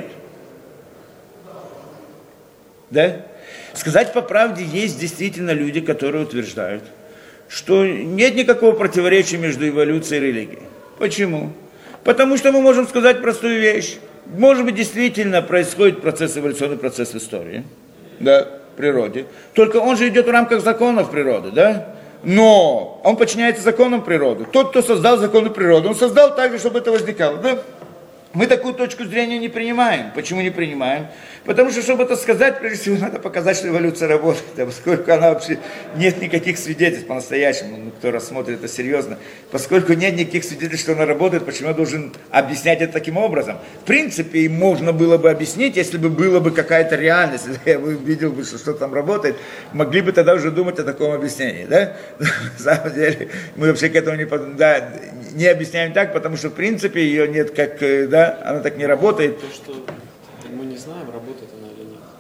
Да? Сказать по правде, есть действительно люди, которые утверждают, что нет никакого противоречия между эволюцией и религией. Почему? Потому что мы можем сказать простую вещь. Может быть, действительно происходит процесс, эволюционный процесс в истории, да, в природе. Только он же идет в рамках законов природы, да? Но он подчиняется законам природы. Тот, кто создал законы природы, он создал так же, чтобы это возникало, да? Мы такую точку зрения не принимаем. Почему не принимаем? Потому что, чтобы это сказать, прежде всего, надо показать, что эволюция работает. А поскольку она вообще... Нет никаких свидетельств по-настоящему, ну, кто рассмотрит это серьезно. Поскольку нет никаких свидетельств, что она работает, почему я должен объяснять это таким образом? В принципе, и можно было бы объяснить, если бы была бы какая-то реальность, если я бы видел, бы, что что-то там работает, могли бы тогда уже думать о таком объяснении, да? На самом деле, мы вообще к этому не, да, не объясняем так, потому что, в принципе, ее нет как... Да, она так не работает. То, что мы не знаем, работает она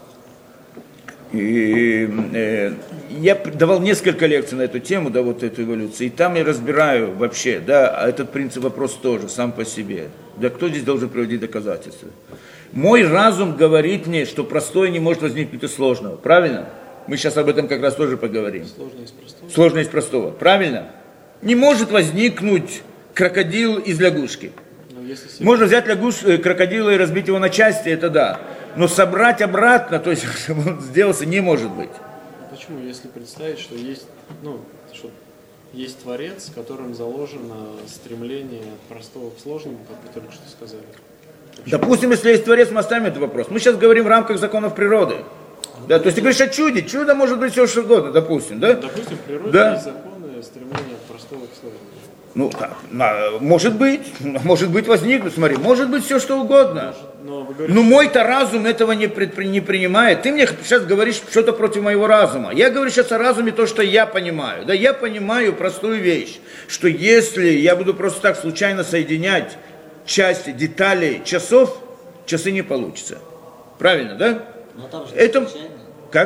или нет. И, э, я давал несколько лекций на эту тему, да, вот эту эволюцию, и там я разбираю вообще, да, этот принцип вопрос тоже, сам по себе. Да кто здесь должен приводить доказательства? Мой разум говорит мне, что простое не может возникнуть из сложного, правильно? Мы сейчас об этом как раз тоже поговорим. Сложно из простого. Сложно из простого, правильно? Не может возникнуть крокодил из лягушки. Если... Можно взять лягуш, крокодила и разбить его на части, это да. Но собрать обратно, то есть, чтобы он сделался, не может быть. Почему? Если представить, что есть, ну, что есть Творец, которым заложено стремление от простого к сложному, как вы только что сказали. Почему? Допустим, если есть Творец, мы оставим этот вопрос. Мы сейчас говорим в рамках законов природы. Да, то есть ты говоришь о чуде. Чудо может быть все что угодно, допустим, да? Допустим, в природе да. есть законы стремления от простого к сложному. Ну, может быть, может быть возникнуть, смотри, может быть все что угодно. Но, говорите, Но мой-то разум этого не, предпри, не принимает. Ты мне сейчас говоришь что-то против моего разума. Я говорю сейчас о разуме то, что я понимаю. Да, я понимаю простую вещь, что если я буду просто так случайно соединять части, детали часов, часы не получится. Правильно, да? Но там же Это... случайно. Как?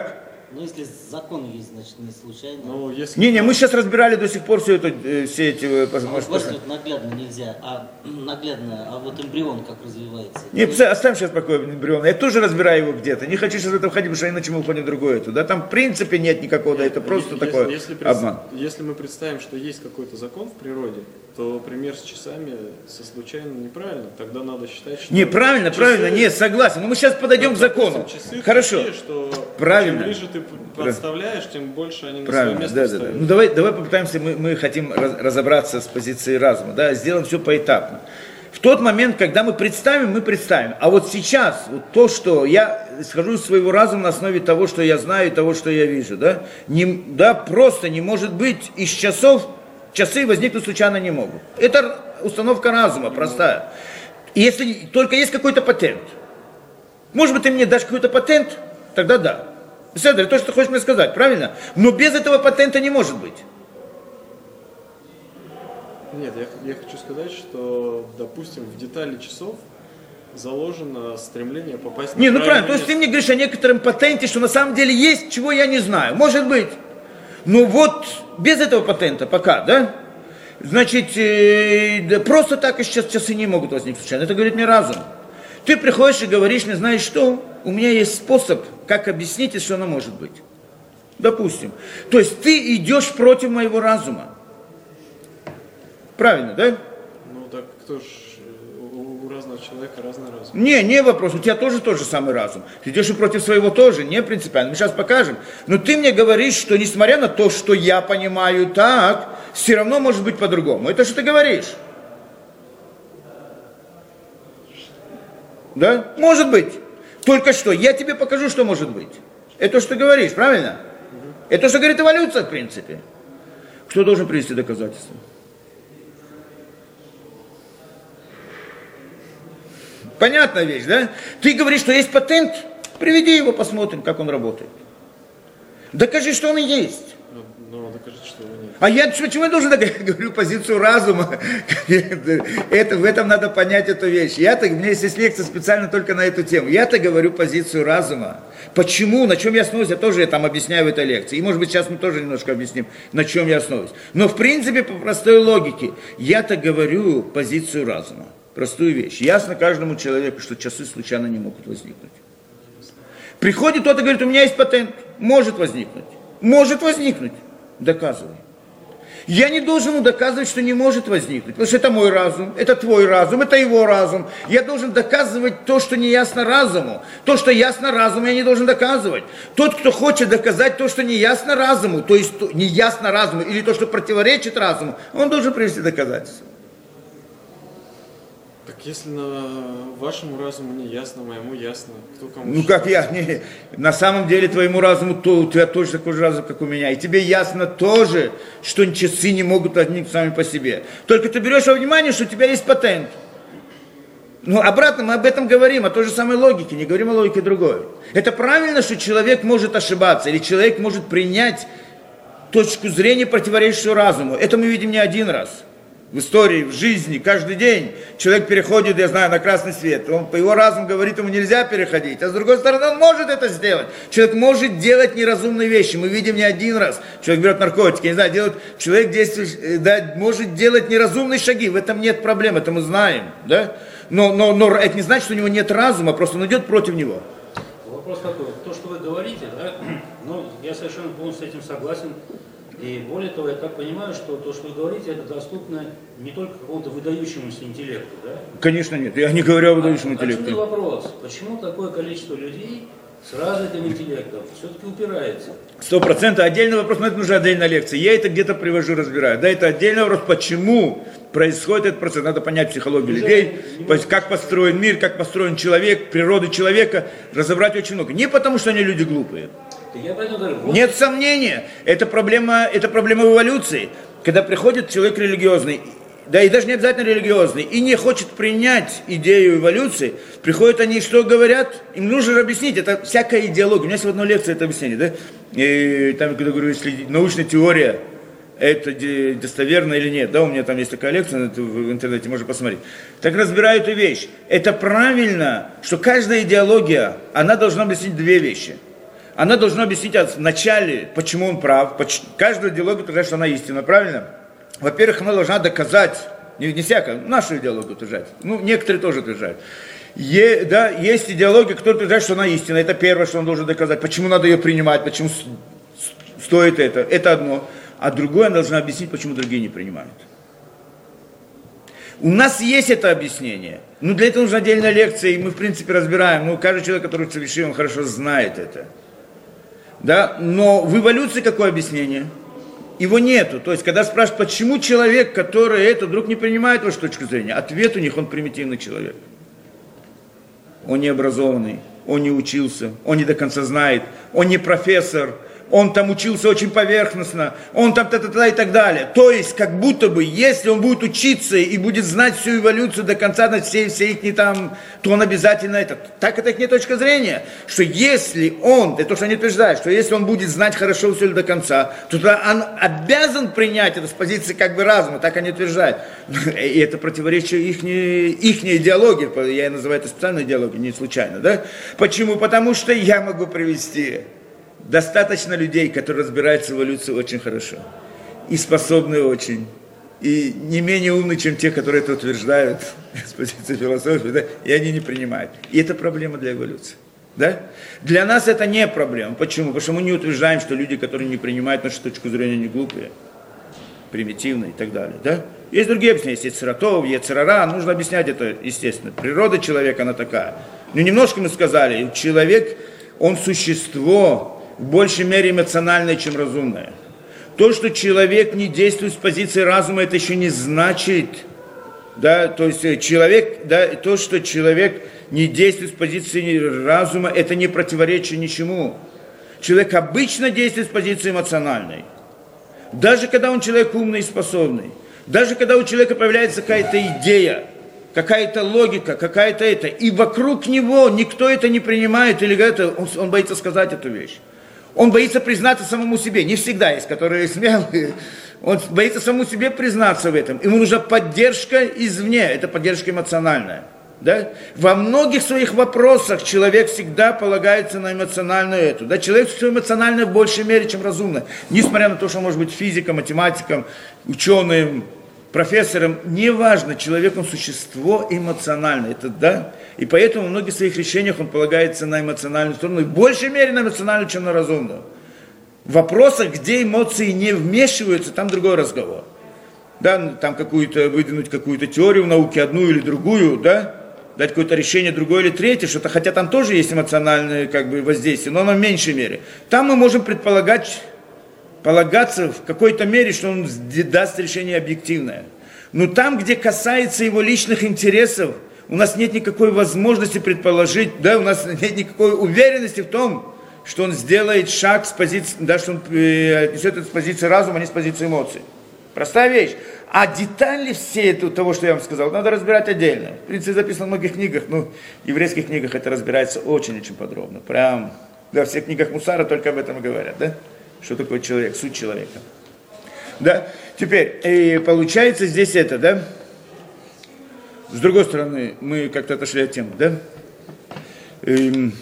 Ну, если закон есть, значит, не случайно. Ну, если... Не-не, мы сейчас разбирали до сих пор все, это, э, все эти... э, А может, вот вот наглядно нельзя, а наглядно, а вот эмбрион как развивается? Не, оставим сейчас спокойно эмбрион. Я тоже разбираю его где-то. Не хочу сейчас в это входить, потому что иначе мы уходим в другое. Да? Там в принципе нет никакого, да, это просто если, такой если, пред- обман. если мы представим, что есть какой-то закон в природе, то пример с часами со случайным неправильно. Тогда надо считать, что... Не, правильно, часы- правильно, нет, согласен. Но мы сейчас подойдем Ну, к закону. допустим, часы Хорошо. такие, что Правильно. чем ближе ты подставляешь, тем больше они на Правильно, свое место да, да, да. встают. Ну давай, давай попытаемся, мы, мы хотим раз- разобраться с позиции разума, да, сделаем все поэтапно. В тот момент, когда мы представим, мы представим. А вот сейчас, вот то, что я исхожу из своего разума на основе того, что я знаю и того, что я вижу, да, не, да, просто не может быть из часов, часы возникнуть случайно не могут. Это установка разума простая. И если только есть какой-то патент, может быть, ты мне дашь какой-то патент, тогда да. Седр, то, что ты хочешь мне сказать, правильно? Но без этого патента не может быть. Нет, я, я хочу сказать, что, допустим, в детали часов заложено стремление попасть Не, на ну правильно, то есть место. ты мне говоришь о некотором патенте, что на самом деле есть, чего я не знаю. Может быть. Но вот без этого патента пока, да? Значит, э, да, просто так и сейчас часы не могут возникнуть случайно. Это говорит мне разум. Ты приходишь и говоришь мне, знаешь что? У меня есть способ, как объяснить, что оно может быть. Допустим. То есть ты идешь против моего разума. Правильно, да? Ну так кто ж, у, у разного человека разный разум. Не, не вопрос, у тебя тоже тот же самый разум. Ты идешь и против своего тоже, не принципиально. Мы сейчас покажем. Но ты мне говоришь, что несмотря на то, что я понимаю так, все равно может быть по-другому. Это что ты говоришь? Да? Может быть. Только что, я тебе покажу, что может быть. Это что ты говоришь, правильно? Это что говорит эволюция, в принципе. Кто должен привести доказательства? Понятная вещь, да? Ты говоришь, что есть патент, приведи его, посмотрим, как он работает. Докажи, что он и есть. Ну, ну докажите, что его нет. А я почему я должен доказать? Говорю позицию разума. Это, в этом надо понять эту вещь. Я-то, у меня есть лекция специально только на эту тему. Я-то говорю позицию разума. Почему, на чем я основываюсь, я тоже там объясняю в этой лекции. И может быть сейчас мы тоже немножко объясним, на чем я основываюсь. Но в принципе по простой логике, я-то говорю позицию разума. Простую вещь. Ясно каждому человеку, что часы случайно не могут возникнуть. Приходит кто-то и говорит, у меня есть патент. Может возникнуть. Может возникнуть. Доказывай. Я не должен ему доказывать, что не может возникнуть. Потому что это мой разум, это твой разум, это его разум. Я должен доказывать то, что не ясно разуму. То, что ясно разуму, я не должен доказывать. Тот, кто хочет доказать то, что не ясно разуму, то есть не ясно разуму, или то, что противоречит разуму, он должен привести доказательства. Так если на вашему разуму не ясно, моему ясно, кто кому Ну что как я, не, на самом деле твоему разуму, то, у тебя тоже такой же разум, как у меня. И тебе ясно тоже, что часы не могут возникнуть сами по себе. Только ты берешь во внимание, что у тебя есть патент. Ну обратно мы об этом говорим, о той же самой логике, не говорим о логике другой. Это правильно, что человек может ошибаться, или человек может принять точку зрения, противоречащую разуму. Это мы видим не один раз. В истории, в жизни, каждый день человек переходит, я знаю, на красный свет. Он, по его разуму говорит, ему нельзя переходить. А с другой стороны, он может это сделать. Человек может делать неразумные вещи. Мы видим не один раз. Человек берет наркотики, не знаю, делает, человек действует, да, может делать неразумные шаги. В этом нет проблем, это мы знаем. Да? Но, но, но это не значит, что у него нет разума, просто он идет против него. Вопрос такой, то, что вы говорите, да, ну, я совершенно полностью с этим согласен. И более того, я так понимаю, что то, что вы говорите, это доступно не только какому-то выдающемуся интеллекту, да? Конечно нет, я не говорю о выдающем интеллекте. Отсюда вопрос, почему такое количество людей с развитым интеллектом все-таки упирается? Сто процентов. Отдельный вопрос, но это нужна отдельная лекция. Я это где-то привожу, разбираю. Да, это отдельный вопрос, почему происходит этот процесс. Надо понять психологию людей, как построен мир, как построен человек, природу человека, разобрать очень много. Не потому, что они люди глупые. Я поэтому говорю, вот. Нет сомнения, это проблема, это проблема эволюции. Когда приходит человек религиозный, да и даже не обязательно религиозный, и не хочет принять идею эволюции, приходят они, что говорят, им нужно объяснить, это всякая идеология. У меня есть в одной лекции это объяснение, да? И там, когда говорю, если научная теория, это достоверно или нет, да, у меня там есть такая лекция в интернете, можно посмотреть. Так разбираю эту вещь. Это правильно, что каждая идеология, она должна объяснить две вещи. она должна объяснить вначале, почему он прав. Поч- Каждую идеологию утверждает, что она истина, правильно? Во-первых, она должна доказать, не, не всякая, нашу идеологию утверждать, ну, некоторые тоже утверждают. Е, да, есть идеология, которая утверждает, что она истина. Это первое, что он должен доказать. Почему надо ее принимать, почему с, с, стоит это. Это одно. А другое, она должна объяснить, почему другие не принимают. У нас есть это объяснение. Но для этого нужна отдельная лекция, и мы, в принципе, разбираем. Ну, каждый человек, который в Цивиши, он хорошо знает это. Да? Но в эволюции какое объяснение? Его нету. То есть, когда спрашивают, почему человек, который это вдруг не принимает вашу точку зрения, ответ у них, он примитивный человек. Он не образованный, он не учился, он не до конца знает, он не профессор, он там учился очень поверхностно, он там та-та-та и так далее. То есть, как будто бы, если он будет учиться и будет знать всю эволюцию до конца, на все, все их там, то он обязательно это. Так это их не точка зрения, что если он, это то, что они утверждают, что если он будет знать хорошо все до конца, то тогда он обязан принять это с позиции как бы разума, так они утверждают. И это противоречит их, их идеологии, я называю это специальной идеологией, не случайно, да? Почему? Потому что я могу привести достаточно людей, которые разбираются в эволюции очень хорошо. И способны очень. И не менее умны, чем те, которые это утверждают с позиции философии, да? И они не принимают. И это проблема для эволюции. Да? Для нас это не проблема. Почему? Потому что мы не утверждаем, что люди, которые не принимают нашу точку зрения, не глупые, примитивные и так далее. Да? Есть другие объяснения. Есть Яцератов, Яцерара. Нужно объяснять это, естественно. Природа человека, она такая. Но немножко мы сказали, человек, он существо в большей мере эмоциональное, чем разумное. То, что человек не действует с позиции разума, это еще не значит, да, то есть человек, да, то, что человек не действует с позиции разума, это не противоречит ничему. Человек обычно действует с позиции эмоциональной. Даже когда он человек умный и способный, даже когда у человека появляется какая-то идея, какая-то логика, какая-то это, и вокруг него никто это не принимает, или это, он, он боится сказать эту вещь. Он боится признаться самому себе. Не всегда есть, которые смелые. Он боится самому себе признаться в этом. Ему нужна поддержка извне. Это поддержка эмоциональная. Да? Во многих своих вопросах человек всегда полагается на эмоциональную эту. Да? Человек все эмоциональное в большей мере, чем разумное. Несмотря на то, что он может быть физиком, математиком, ученым, профессором, неважно, человек он существо эмоциональное, это да, и поэтому в многих своих решениях он полагается на эмоциональную сторону, и в большей мере на эмоциональную, чем на разумную. В вопросах, где эмоции не вмешиваются, там другой разговор. Да, там какую-то, выдвинуть какую-то теорию в науке, одну или другую, да, дать какое-то решение, другое или третье, что-то, хотя там тоже есть эмоциональное как бы воздействие, но оно в меньшей мере. Там мы можем предполагать, полагаться в какой-то мере, что он даст решение объективное. Но там, где касается его личных интересов, у нас нет никакой возможности предположить, да, у нас нет никакой уверенности в том, что он сделает шаг с позиции, да, что он э, отнесет это с позиции разума, а не с позиции эмоций. Простая вещь. А детали все это, того, что я вам сказал, надо разбирать отдельно. В принципе, записано в многих книгах, ну, в еврейских книгах это разбирается очень-очень подробно. Прям, да, в всех книгах Мусара только об этом и говорят, да? Что такое человек, суть человека. Да? Теперь, и получается здесь это, да? С другой стороны, мы как-то отошли от темы, да? Эм...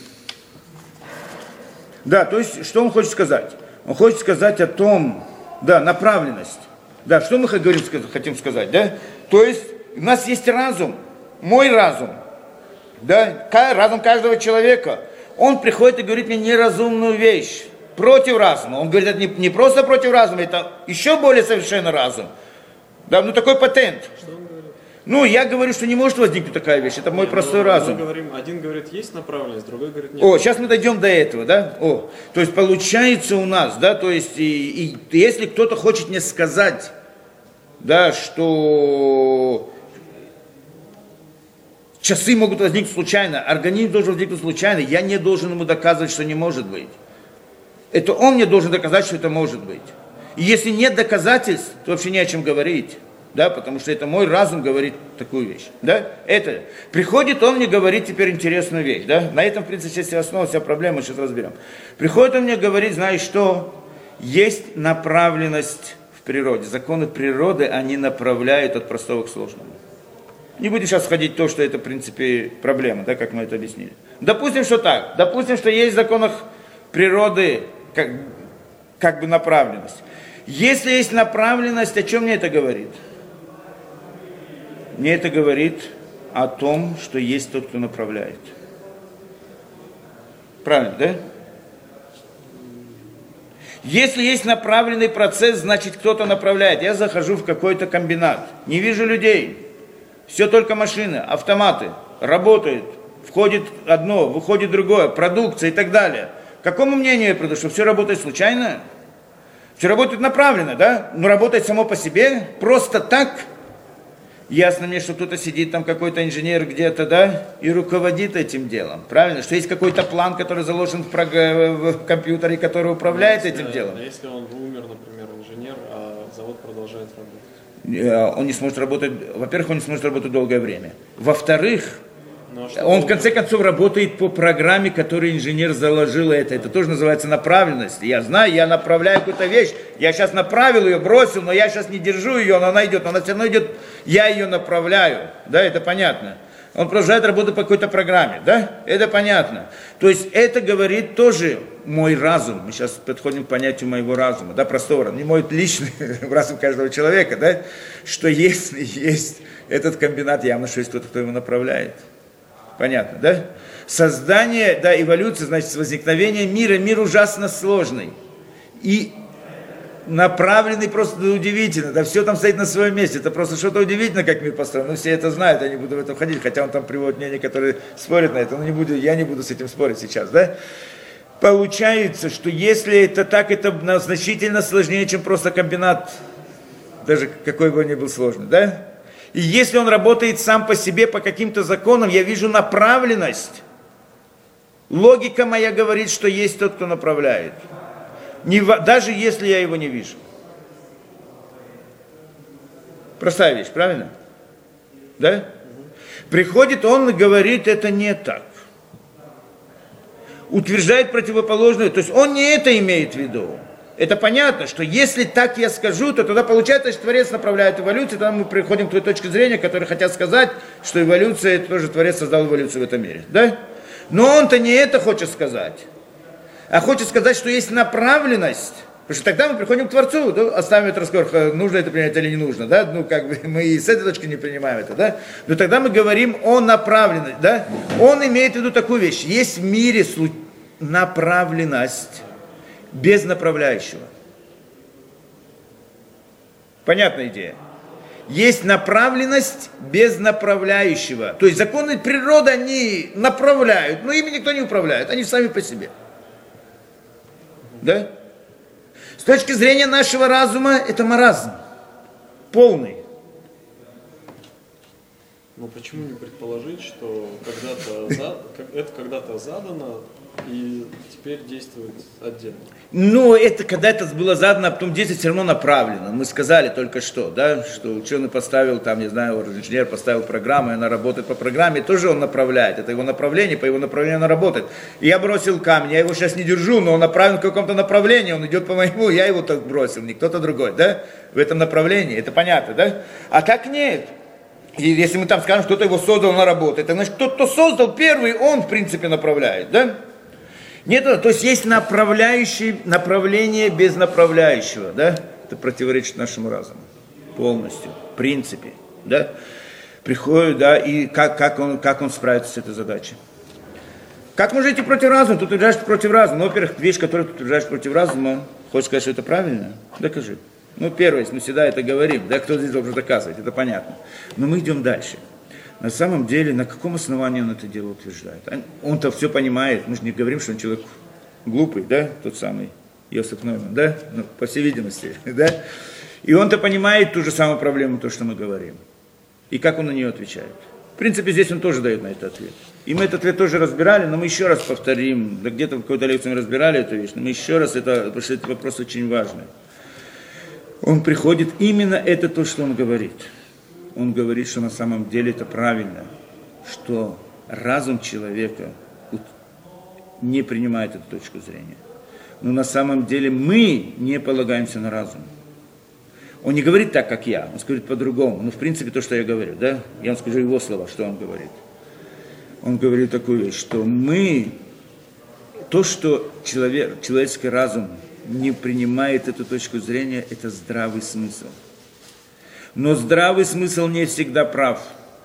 Да, то есть, что он хочет сказать? Он хочет сказать о том, да, направленность. Да, что мы говорим, хотим сказать, да? То есть, у нас есть разум, мой разум, да? Разум каждого человека. Он приходит и говорит мне неразумную вещь. Против разума. Он говорит, это не, не просто против разума, это еще более совершенно разум. Да, ну такой патент. Что он говорит? Ну, я говорю, что не может возникнуть такая вещь, это мой Не, простой ну, разум. Мы говорим, один говорит, есть направленность, другой говорит, нет. О, сейчас мы дойдем до этого, да? О, то есть получается у нас, да, то есть, и, и если кто-то хочет мне сказать, да, что часы могут возникнуть случайно, организм должен возникнуть случайно, я не должен ему доказывать, что не может быть. Это он мне должен доказать, что это может быть. И если нет доказательств, то вообще не о чем говорить. Да, потому что это мой разум говорит такую вещь. Да? Это. Приходит он мне говорит теперь интересную вещь. Да? На этом, в принципе, вся основа, вся проблема, сейчас разберем. Приходит он мне говорит, знаешь что? Есть направленность в природе. Законы природы, они направляют от простого к сложному. Не будем сейчас входить в то, что это, в принципе, проблема, да, как мы это объяснили. Допустим, что так. Допустим, что есть в законах природы как, как бы направленность. Если есть направленность, о чем мне это говорит? Мне это говорит о том, что есть тот, кто направляет. Правильно, да? Если есть направленный процесс, значит кто-то направляет. Я захожу в какой-то комбинат, не вижу людей, все только машины, автоматы, работают, входит одно, выходит другое, продукция и так далее. К какому мнению я приду, что все работает случайно? Все работает направленно, да? Но работает само по себе, просто так. Ясно мне, что кто-то сидит там, какой-то инженер где-то, да, и руководит этим делом. Правильно? Что есть какой-то план, который заложен в, прог... в компьютере, который управляет если, этим делом. А если он умер, например, инженер, а завод продолжает работать? Он не сможет работать, во-первых, он не сможет работать долгое время. Во-вторых, Ну, а что он в долго? конце концов работает по программе, которую инженер заложил это. Это тоже называется направленность. Я знаю, я направляю какую-то вещь, я сейчас направил ее, бросил, но я сейчас не держу ее, но она идет, она все равно идет, я ее направляю. Да, это понятно. Он продолжает работать по какой-то программе, да? Это понятно. То есть это говорит тоже мой разум. Мы сейчас подходим к понятию моего разума, да, простого разума. Не мой личный разум каждого человека, да? Что если есть этот комбинат, явно, что есть кто-то, кто его направляет. Понятно, да? Создание, да, эволюция, значит, возникновение мира. Мир ужасно сложный. И направленный просто удивительно. Да, все там стоит на своем месте. Это просто что-то удивительно, как мир построен. Ну, все это знают, я не буду в этом ходить. Хотя он там приводит мнения, которые спорят на это. Но не буду, я не буду с этим спорить сейчас, да? Получается, что если это так, это значительно сложнее, чем просто комбинат, даже какой бы он ни был сложный, да? И если он работает сам по себе, по каким-то законам, я вижу направленность. Логика моя говорит, что есть тот, кто направляет. Не, даже если я его не вижу. Простая вещь, правильно? Да? Приходит он и говорит, это не так. Утверждает противоположное. То есть он не это имеет в виду. Это понятно, что если так я скажу, то тогда получается, что Творец направляет эволюцию, тогда мы приходим к той точке зрения, которые хотят сказать, что эволюция, это тоже Творец создал эволюцию в этом мире. Да? Но он-то не это хочет сказать, а хочет сказать, что есть направленность. Потому что тогда мы приходим к Творцу, да? Оставим этот разговор, нужно это принять или не нужно. Да? Ну, как бы мы и с этой точки не принимаем это. Да? Но тогда мы говорим о направленности. Да? Он имеет в виду такую вещь. Есть в мире направленность без направляющего. Понятная идея. Есть направленность без направляющего. То есть законы природы, они направляют, но ими никто не управляет, они сами по себе. Да? С точки зрения нашего разума, это маразм. Полный. Но почему не предположить, что когда-то за... это когда-то задано, и теперь действует отдельно? Ну, это когда это было задано, а потом действие все равно направлено. Мы сказали только что, да, что ученый поставил, там, не знаю, инженер поставил программу, и она работает по программе, тоже он направляет. Это его направление, по его направлению она работает. И я бросил камень, я его сейчас не держу, но он направлен в каком-то направлении, он идет по моему, я его так бросил, не кто-то другой, да, в этом направлении, это понятно, да? А так нет. И если мы там скажем, кто-то его создал, она работает, то значит, тот, кто создал первый, он, в принципе, направляет, да? Нет, то есть есть направляющий, направление без направляющего, да? Это противоречит нашему разуму полностью, в принципе, да? Приходит, да, и как, как, он, как он справится с этой задачей. Как можно идти против разума? Ты утверждаешь против разума. Ну, во-первых, вещь, которую ты утверждаешь против разума, хочешь сказать, что это правильно? Докажи. Ну, первое, мы всегда это говорим, да, кто здесь должен доказывать, это понятно. Но мы идем дальше. На самом деле, на каком основании он это дело утверждает? Он-то все понимает, мы же не говорим, что он человек глупый, да, тот самый Йосеф Нойман, да, ну, по всей видимости, да. И он-то понимает ту же самую проблему, то, что мы говорим. И как он на нее отвечает? В принципе, здесь он тоже дает на этот ответ. И мы этот ответ тоже разбирали, но мы еще раз повторим, да где-то в какой-то лекции мы разбирали эту вещь, но мы еще раз, это, потому что это вопрос очень важный. Он приходит, именно это то, что он говорит. Он говорит, что на самом деле это правильно, что разум человека не принимает эту точку зрения. Но на самом деле мы не полагаемся на разум. Он не говорит так, как я, он говорит по-другому. Ну, в принципе, то, что я говорю, да? Я вам скажу его слова, что он говорит. Он говорит такую вещь, что мы то, что человек, человеческий разум не принимает эту точку зрения, это здравый смысл. Но здравый смысл не всегда прав.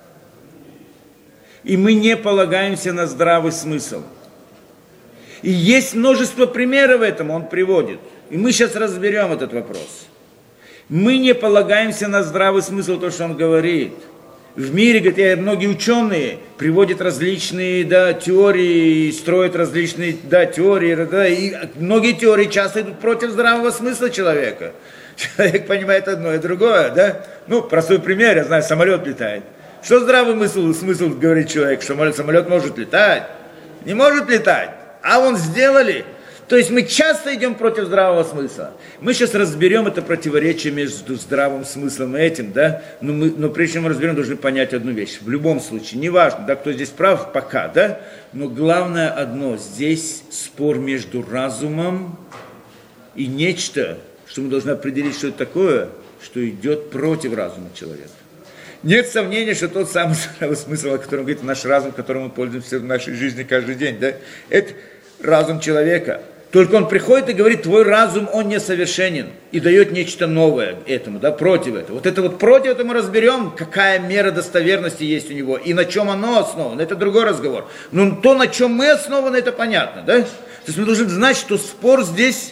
И мы не полагаемся на здравый смысл. И есть множество примеров этому, он приводит. И мы сейчас разберем этот вопрос. Мы не полагаемся на здравый смысл, то, что он говорит. В мире, говорит, многие ученые приводят различные, да, теории, строят различные, да, теории, да, и многие теории часто идут против здравого смысла человека. Человек понимает одно и другое, да. Ну, простой пример, я знаю, самолет летает. Что здравый смысл, смысл говорит человек, что самолет, самолет может летать? Не может летать. А вон сделали. То есть мы часто идем против здравого смысла. Мы сейчас разберем это противоречие между здравым смыслом и этим, да, но, мы, но прежде чем мы разберем, должны понять одну вещь. В любом случае, неважно, да, кто здесь прав, пока, да, но главное одно, здесь спор между разумом и нечто, что мы должны определить, что это такое, что идет против разума человека. Нет сомнения, что тот самый здравый смысл, о котором говорит наш разум, которым мы пользуемся в нашей жизни каждый день, да, это разум человека. Только он приходит и говорит, твой разум, он несовершенен, и дает нечто новое этому, да, против этого. Вот это вот против этого мы разберем, какая мера достоверности есть у него, и на чем оно основано, это другой разговор. Но то, на чем мы основаны, это понятно, да? То есть мы должны знать, что спор здесь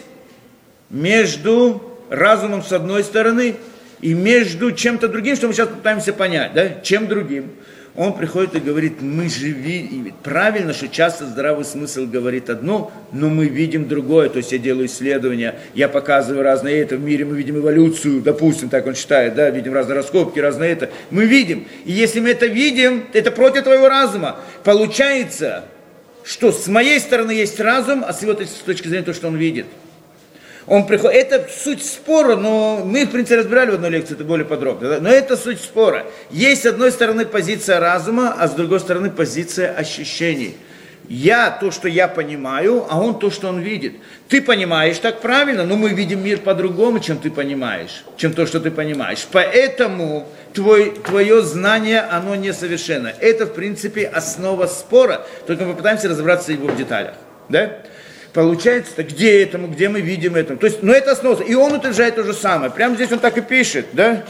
между разумом с одной стороны, и между чем-то другим, что мы сейчас пытаемся понять, да, чем другим. Он приходит и говорит, мы же видим, правильно, что часто здравый смысл говорит одно, но мы видим другое, то есть я делаю исследования, я показываю разное это, в мире мы видим эволюцию, допустим, так он считает, да, видим разные раскопки, разное это, мы видим, и если мы это видим, это против твоего разума. Получается, что с моей стороны есть разум, а с его точки зрения то, что он видит. Он приходит, это суть спора, но мы, в принципе, разбирали в одной лекции, это более подробно, да? Но это суть спора. Есть, с одной стороны, позиция разума, а с другой стороны, позиция ощущений. Я то, что я понимаю, а он то, что он видит. Ты понимаешь так правильно, но мы видим мир по-другому, чем ты понимаешь, чем то, что ты понимаешь. Поэтому твой, твое знание, оно несовершенно. Это, в принципе, основа спора, только мы пытаемся разобраться его в деталях, да? Получается, где этому, где мы видим это. То есть, ну это основа. И он утверждает то же самое. Прямо здесь он так и пишет, да?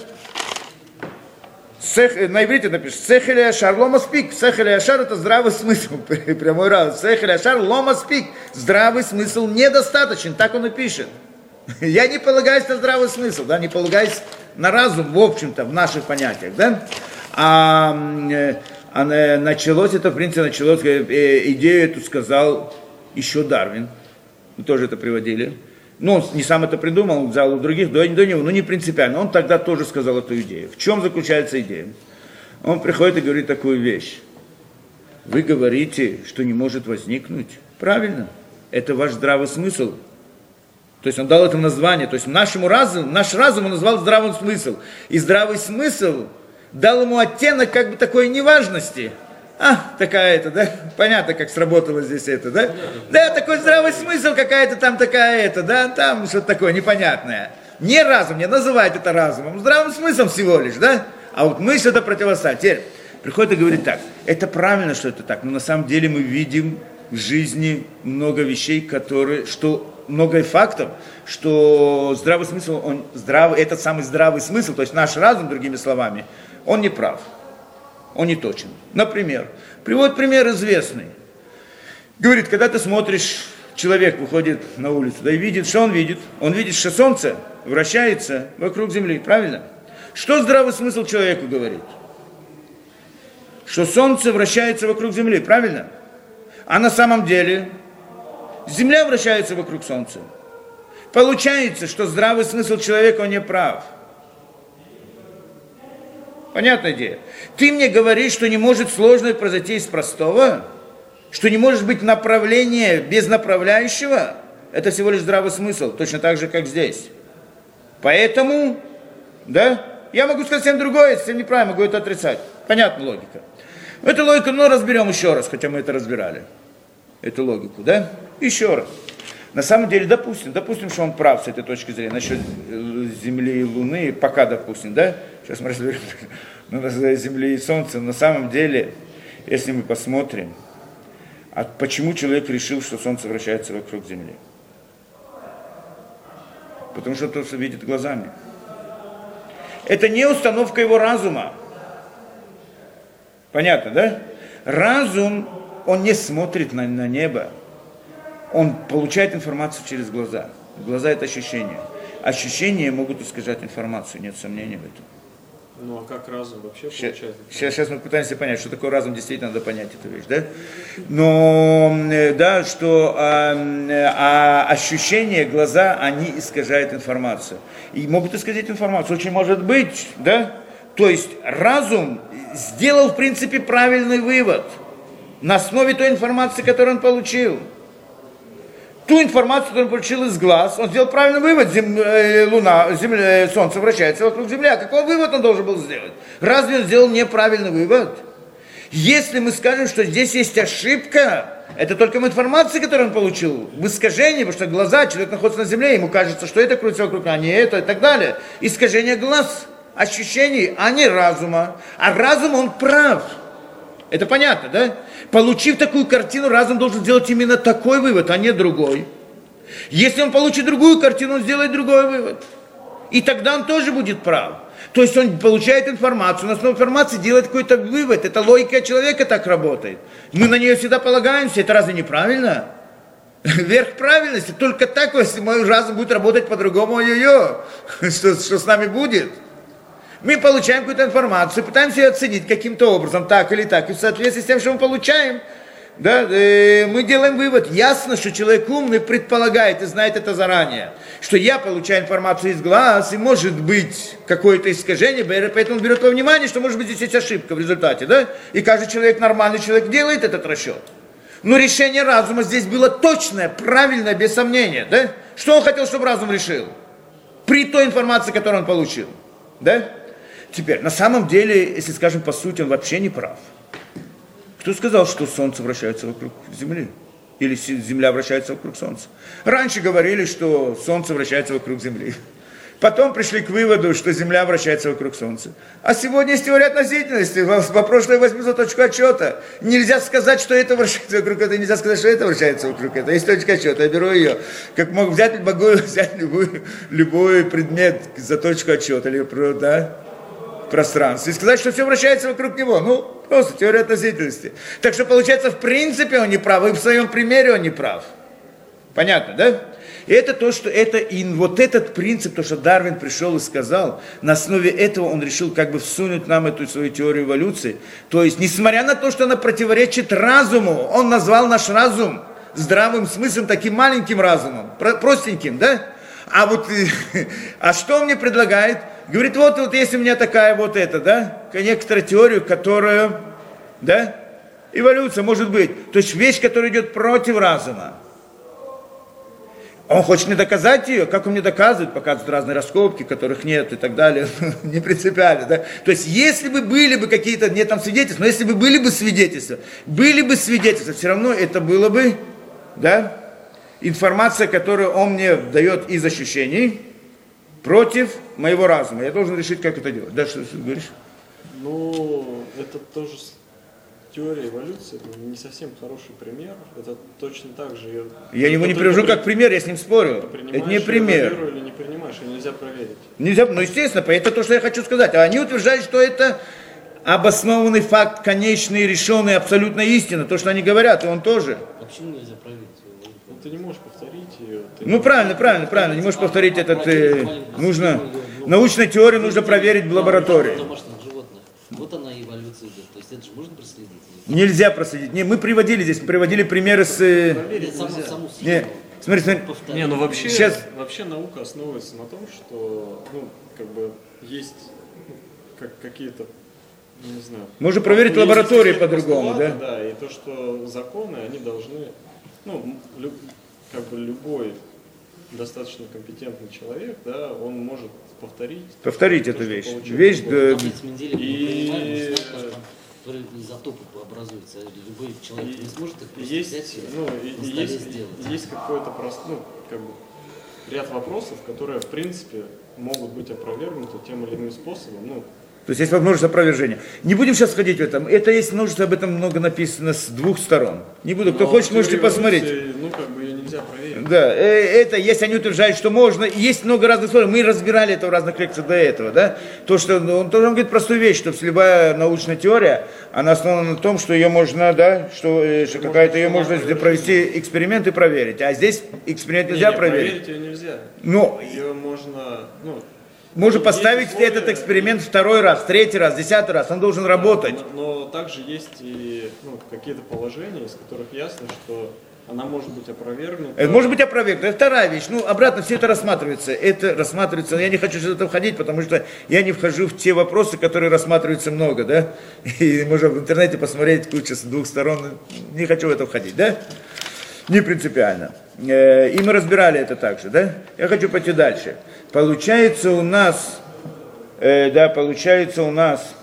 Сех, на иврите напишет. Сехель ашар лома спик. Сехель ашар это здравый смысл. Прямой раз. Сехель ашар лома спик. Здравый смысл недостаточен. Так он и пишет. Я не полагаюсь на здравый смысл, да? Не полагаюсь на разум, в общем-то, в наших понятиях, да? А, а началось это, в принципе, началось, идею эту сказал еще Дарвин, мы тоже это приводили. Ну, он не сам это придумал, он взял у других до, до него, но не принципиально. Он тогда тоже сказал эту идею. В чем заключается идея? Он приходит и говорит такую вещь. Вы говорите, что не может возникнуть. Правильно. Это ваш здравый смысл. То есть он дал этому название. То есть нашему разуму, наш разум он назвал здравым смысл. И здравый смысл дал ему оттенок как бы такой неважности. А, такая-то, да? Понятно, как сработало здесь это, да? Да, такой здравый смысл, какая-то там такая-то, да? Там что-то такое непонятное. Не разум, не называть это разумом, здравым смыслом всего лишь, да? А вот мысль это противостоит. Теперь приходит и говорит так, это правильно, что это так, но на самом деле мы видим в жизни много вещей, которые, что много фактов, что здравый смысл, он здравый, этот самый здравый смысл, то есть наш разум, другими словами, он не прав. Он не точен. Например, приводит пример известный. Говорит, когда ты смотришь, человек выходит на улицу, да и видит, что он видит? Он видит, что солнце вращается вокруг Земли, правильно? Что здравый смысл человеку говорит? Что солнце вращается вокруг Земли, правильно? А на самом деле Земля вращается вокруг солнца. Получается, что здравый смысл человека, он не прав. Понятная идея? Ты мне говоришь, что не может сложное произойти из простого, что не может быть направление без направляющего. Это всего лишь здравый смысл, точно так же, как здесь. Поэтому, да, я могу сказать совсем другое, совсем неправильно, могу это отрицать. Понятна логика. Эту логику, но разберем еще раз, хотя мы это разбирали. Эту логику, да? Еще раз. На самом деле, допустим, допустим, что он прав с этой точки зрения, насчет Земли и Луны, пока допустим, да? Сейчас мы разберем, ну, Земли и Солнца. На самом деле, если мы посмотрим, А почему человек решил, что Солнце вращается вокруг Земли? Потому что то, что видит глазами. Это не установка его разума. Понятно, да? Разум, он не смотрит на, на небо. Он получает информацию через глаза. Глаза — это ощущения. Ощущения могут искажать информацию, нет сомнений в этом. Ну а как разум вообще Сейчас, получает? сейчас, сейчас мы пытаемся понять, что такое разум, действительно надо понять эту вещь, да? Но, да, что а, а ощущения, глаза, они искажают информацию. И могут исказить информацию, очень может быть, да? То есть разум сделал, в принципе, правильный вывод на основе той информации, которую он получил. Ту информацию, которую он получил из глаз, он сделал правильный вывод. Зем, э, Луна, земля, Солнце вращается вокруг Земли. А какой вывод он должен был сделать? Разве он сделал неправильный вывод? Если мы скажем, что здесь есть ошибка, это только в информации, которую он получил, в искажении, потому что глаза, человек находится на Земле, ему кажется, что это крутится вокруг, а не это и так далее. Искажение глаз, ощущений, а не разума. А разум, он прав. Это понятно, да? Получив такую картину, разум должен сделать именно такой вывод, а не другой. Если он получит другую картину, он сделает другой вывод. И тогда он тоже будет прав. То есть он получает информацию, на основе информации делает какой-то вывод. Это логика человека так работает. Мы на нее всегда полагаемся. Это разве неправильно? Верх правильности. Только так, если мой разум будет работать по-другому, ой-ой-ой, что, что с нами будет? Мы получаем какую-то информацию, пытаемся ее оценить каким-то образом, так или так. И в соответствии с тем, что мы получаем, да, э, мы делаем вывод. Ясно, что человек умный предполагает и знает это заранее, что я получаю информацию из глаз, и может быть какое-то искажение, поэтому он берет во внимание, что может быть здесь есть ошибка в результате. Да? И каждый человек, нормальный человек, делает этот расчет. Но решение разума здесь было точное, правильное, без сомнения. Да? Что он хотел, чтобы разум решил? При той информации, которую он получил. Да? Теперь, на самом деле, если скажем по сути, он вообще не прав. Кто сказал, что Солнце вращается вокруг Земли? Или Земля вращается вокруг Солнца? Раньше говорили, что Солнце вращается вокруг Земли. Потом пришли к выводу, что Земля вращается вокруг Солнца. А сегодня есть теория относительности. По прошлой возьму за точку отсчета. Нельзя сказать, что это вращается вокруг этого, нельзя сказать, что это вращается вокруг этого. Есть точка отсчета, я беру ее. Как могу взять, могу взять любой, любой предмет за точку отсчета. Или, да? Пространстве и сказать, что все вращается вокруг него. Ну, просто теория относительности. Так что, получается, в принципе он не прав, и в своем примере он не прав. Понятно, да? И это то, что это, и вот этот принцип, то, что Дарвин пришел и сказал, на основе этого он решил как бы всунуть нам эту свою теорию эволюции. То есть, несмотря на то, что она противоречит разуму, он назвал наш разум здравым смыслом, таким маленьким разумом, простеньким, да? А вот, а что он мне предлагает? Говорит, вот, вот есть у меня такая вот эта, да, некоторая теория, которая, да, эволюция может быть. То есть вещь, которая идет против разума. Он хочет мне доказать ее, как он мне доказывает, показывает разные раскопки, которых нет и так далее, не принципиально, да. То есть если бы были бы какие-то, нет там свидетельств, но если бы были бы свидетельства, были бы свидетельства, все равно это было бы, да, информация, которую он мне дает из ощущений, против моего разума. Я должен решить, как это делать. Да, что ты говоришь? Ну, это тоже теория эволюции, это не совсем хороший пример. Это точно так же. Я его не привожу как пример, я с ним спорю. Это не пример. Или не принимаешь, и нельзя проверить. Нельзя, ну, естественно, это то, что я хочу сказать. А они утверждают, что это обоснованный факт, конечный, решенный, абсолютная истина. То, что они говорят, и он тоже. А почему нельзя проверить? Ну, ты не можешь повторить ее. Ты Ну, правильно, правильно, правильно. Не можешь повторить этот... Э, нужно... Научную теорию нужно проверить в лаборатории. Домашних животных. Вот она и эволюция идет. То есть это же можно проследить? Нельзя проследить. Не, мы приводили здесь, мы приводили примеры с... Э, проверить Саму, нельзя. саму не, смотри, смотри. Не, ну вообще, Сейчас- вообще наука основывается на том, что, ну, как бы, есть ну, как, какие-то, не знаю... Можно проверить в есть лаборатории какие-то по-другому, постулаты, да? Да, и то, что законы, они должны, ну, лю- как бы любой достаточно компетентный человек, да, он может повторить... Повторить то, эту что вещь. получил Вещь, другой. да, Там ведь с Менделеевым мы И- понимаем, мы знаем, что там которые изотопы образуются. Любой человек не сможет их просто взять Есть, и ну, и- на и столе есть, сделать. есть какой-то просто, ну, как бы, ряд вопросов, которые, в принципе, могут быть опровергнуты тем или иным способом. Ну, То есть есть возможность опровержения. Не будем сейчас ходить в этом. Это есть множество, об этом много написано с двух сторон. Не буду, кто Но хочет, теорию можете посмотреть. эволюции, ну, как бы ее нельзя проверить. Да, э, это, если они утверждают, что можно, есть много разных слов. Мы разбирали это в разных лекциях до этого, да. То, что ну, он тоже говорит простую вещь, что любая научная теория, она основана на том, что ее можно, да, что, э, что какая-то ее можно провести эксперимент и проверить. А здесь эксперимент нельзя не, не, проверить. проверить ее нельзя. Но Ее можно, ну, можно есть поставить условия, этот эксперимент второй раз, третий раз, десятый раз, он должен работать. Но, но также есть и ну, какие-то положения, из которых ясно, что она может быть опровергнута. Это может быть опровергнуто. Это вторая вещь. Ну, обратно все это рассматривается. Это рассматривается. Я не хочу в это входить, потому что я не вхожу в те вопросы, которые рассматриваются много, да. И можно в интернете посмотреть кучу с двух сторон. Не хочу в это входить, да. Не принципиально. И мы разбирали это также, да. Я хочу пойти дальше. Получается у нас, э, да, получается у нас,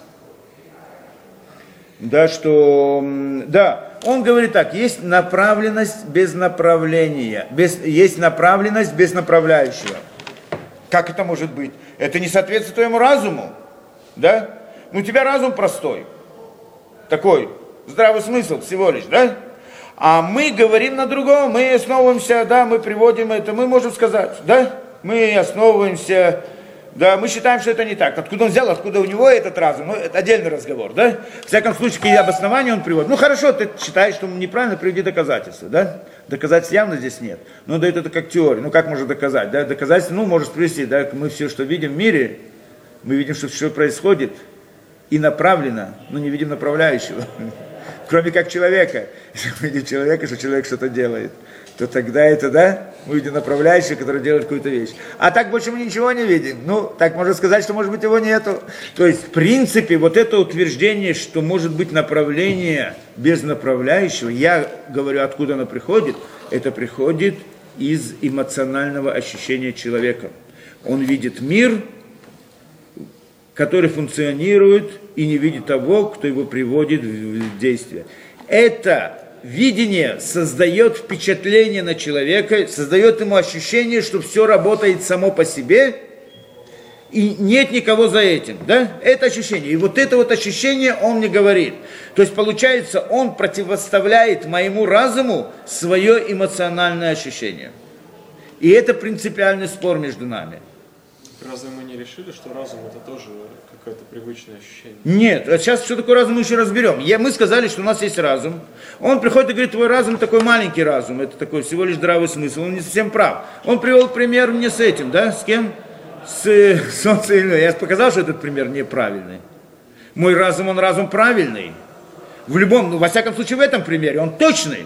да, что, да, он говорит так, есть направленность без направления, без, есть направленность без направляющего. Как это может быть? Это не соответствует твоему разуму, да? Ну, у тебя разум простой, такой, здравый смысл всего лишь, да? А мы говорим на другом, мы основываемся, да, мы приводим это, мы можем сказать, да? Мы основываемся, да, мы считаем, что это не так. Откуда он взял, откуда у него этот разум, ну, это отдельный разговор, да? В всяком случае, какие обоснования он приводит. Ну, хорошо, ты считаешь, что неправильно, приведи доказательства, да? Доказательств явно здесь нет. Но дает это как теория. Ну, как можно доказать, да? Доказательства, ну, может привести, да? Мы все, что видим в мире, мы видим, что все происходит и направлено, но не видим направляющего. Кроме как человека. Если мы видим человека, что человек что-то делает, то тогда это, да, мы видим направляющего, который делает какую-то вещь. А так больше мы ничего не видим. Ну, так можно сказать, что, может быть, его нету. То есть, в принципе, вот это утверждение, что может быть направление без направляющего, я говорю, откуда оно приходит, это приходит из эмоционального ощущения человека. Он видит мир, который функционирует, и не видит того, кто его приводит в действие. Это видение создает впечатление на человека, создает ему ощущение, что все работает само по себе, и нет никого за этим, да? Это ощущение. И вот это вот ощущение он мне говорит. То есть, получается, он противоставляет моему разуму свое эмоциональное ощущение. И это принципиальный спор между нами. Разве мы не решили, что разум это тоже какое-то привычное ощущение? Нет, а сейчас что такое разум мы еще разберем. Я, мы сказали, что у нас есть разум. Он приходит и говорит, твой разум такой маленький разум, это такой всего лишь здравый смысл, он не совсем прав. Он привел пример мне с этим, да, с кем? С э, Солнцем и Луной. Я показал, что этот пример неправильный. Мой разум, он разум правильный. В любом, ну, во всяком случае, в этом примере он точный.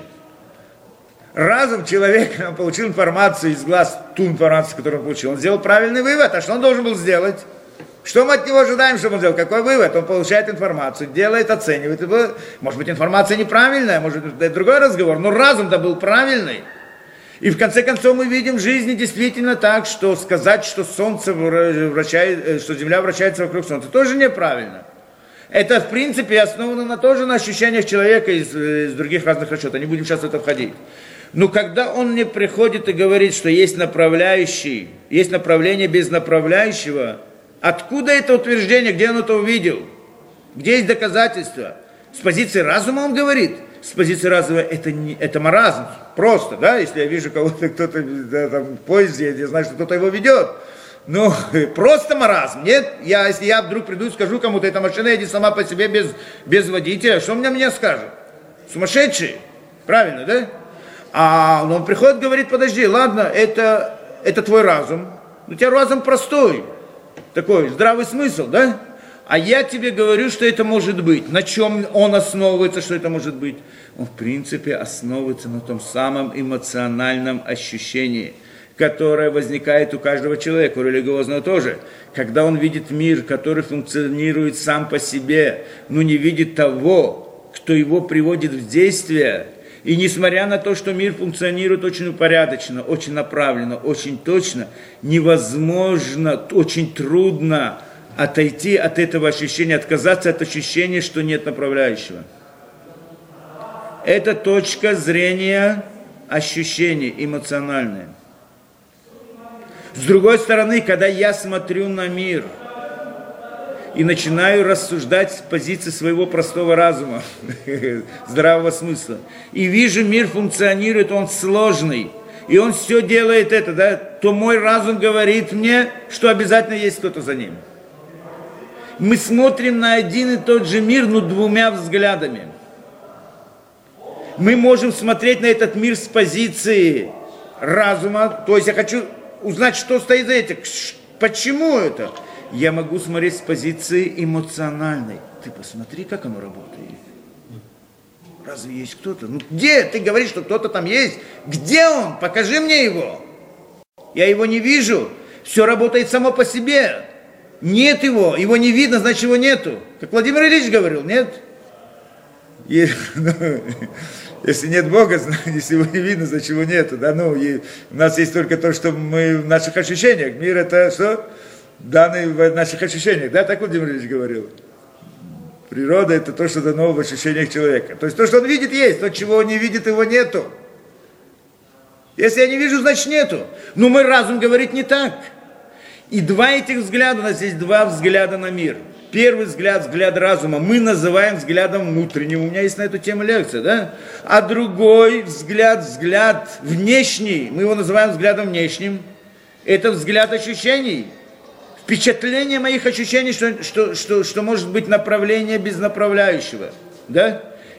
Разум человека получил информацию из глаз, ту информацию, которую он получил. Он сделал правильный вывод. А что он должен был сделать? Что мы от него ожидаем, чтобы он сделал? Какой вывод? Он получает информацию, делает, оценивает. Может быть, информация неправильная, может быть, это другой разговор. Но разум-то был правильный. И в конце концов мы видим в жизни действительно так, что сказать, что солнце вращает, что Земля вращается вокруг Солнца, тоже неправильно. Это, в принципе, основано на, тоже на ощущениях человека из, из других разных расчетов. Не будем сейчас в это входить. Но когда он мне приходит и говорит, что есть направляющий, есть направление без направляющего, откуда это утверждение, где он это увидел? Где есть доказательства? С позиции разума он говорит. С позиции разума это, не, это маразм. Просто, да, если я вижу кого-то, кто-то да, там, в поезде, я знаю, что кто-то его ведет. Ну, просто маразм. Нет, я, если я вдруг приду и скажу кому-то, эта машина едет сама по себе без, без водителя, что мне мне скажут? Сумасшедший. Правильно, да? А он приходит и говорит, подожди, ладно, это, это твой разум. У тебя разум простой, такой здравый смысл, да? А я тебе говорю, что это может быть. На чем он основывается, что это может быть? Он, в принципе, основывается на том самом эмоциональном ощущении, которое возникает у каждого человека, у религиозного тоже. Когда он видит мир, который функционирует сам по себе, но не видит того, кто его приводит в действие. И несмотря на то, что мир функционирует очень упорядоченно, очень направленно, очень точно, невозможно, очень трудно отойти от этого ощущения, отказаться от ощущения, что нет направляющего. Это точка зрения ощущений эмоциональные. С другой стороны, когда я смотрю на мир, и начинаю рассуждать с позиции своего простого разума, здравого смысла. И вижу, мир функционирует, он сложный, и он все делает это, да, то мой разум говорит мне, что обязательно есть кто-то за ним. Мы смотрим на один и тот же мир, но двумя взглядами. Мы можем смотреть на этот мир с позиции разума, то есть я хочу узнать, что стоит за этим, почему это. Я могу смотреть с позиции эмоциональной. Ты посмотри, как оно работает. Разве есть кто-то? Ну где? Ты говоришь, что кто-то там есть. Где он? Покажи мне его. Я его не вижу. Все работает само по себе. Нет его. Его не видно, значит его нету. Как Владимир Ильич говорил, нет? И, ну, если нет Бога, если его не видно, значит его нету. Да? Ну, и у нас есть только то, что мы в наших ощущениях. Мир это что? Данные в наших ощущениях. Да, так Владимир Ильич говорил. Природа это то, что дано в ощущениях человека. То есть то, что он видит, есть. То, чего он не видит, его нету. Если я не вижу, значит нету. Но мой разум говорит не так. И два этих взгляда, у нас есть два взгляда на мир. Первый взгляд, взгляд разума, мы называем взглядом внутренним. У меня есть на эту тему лекция, да? А другой взгляд, взгляд внешний, мы его называем взглядом внешним. Это взгляд ощущений. Впечатление моих ощущений, что, что, что, что может быть направление без направляющего. Да?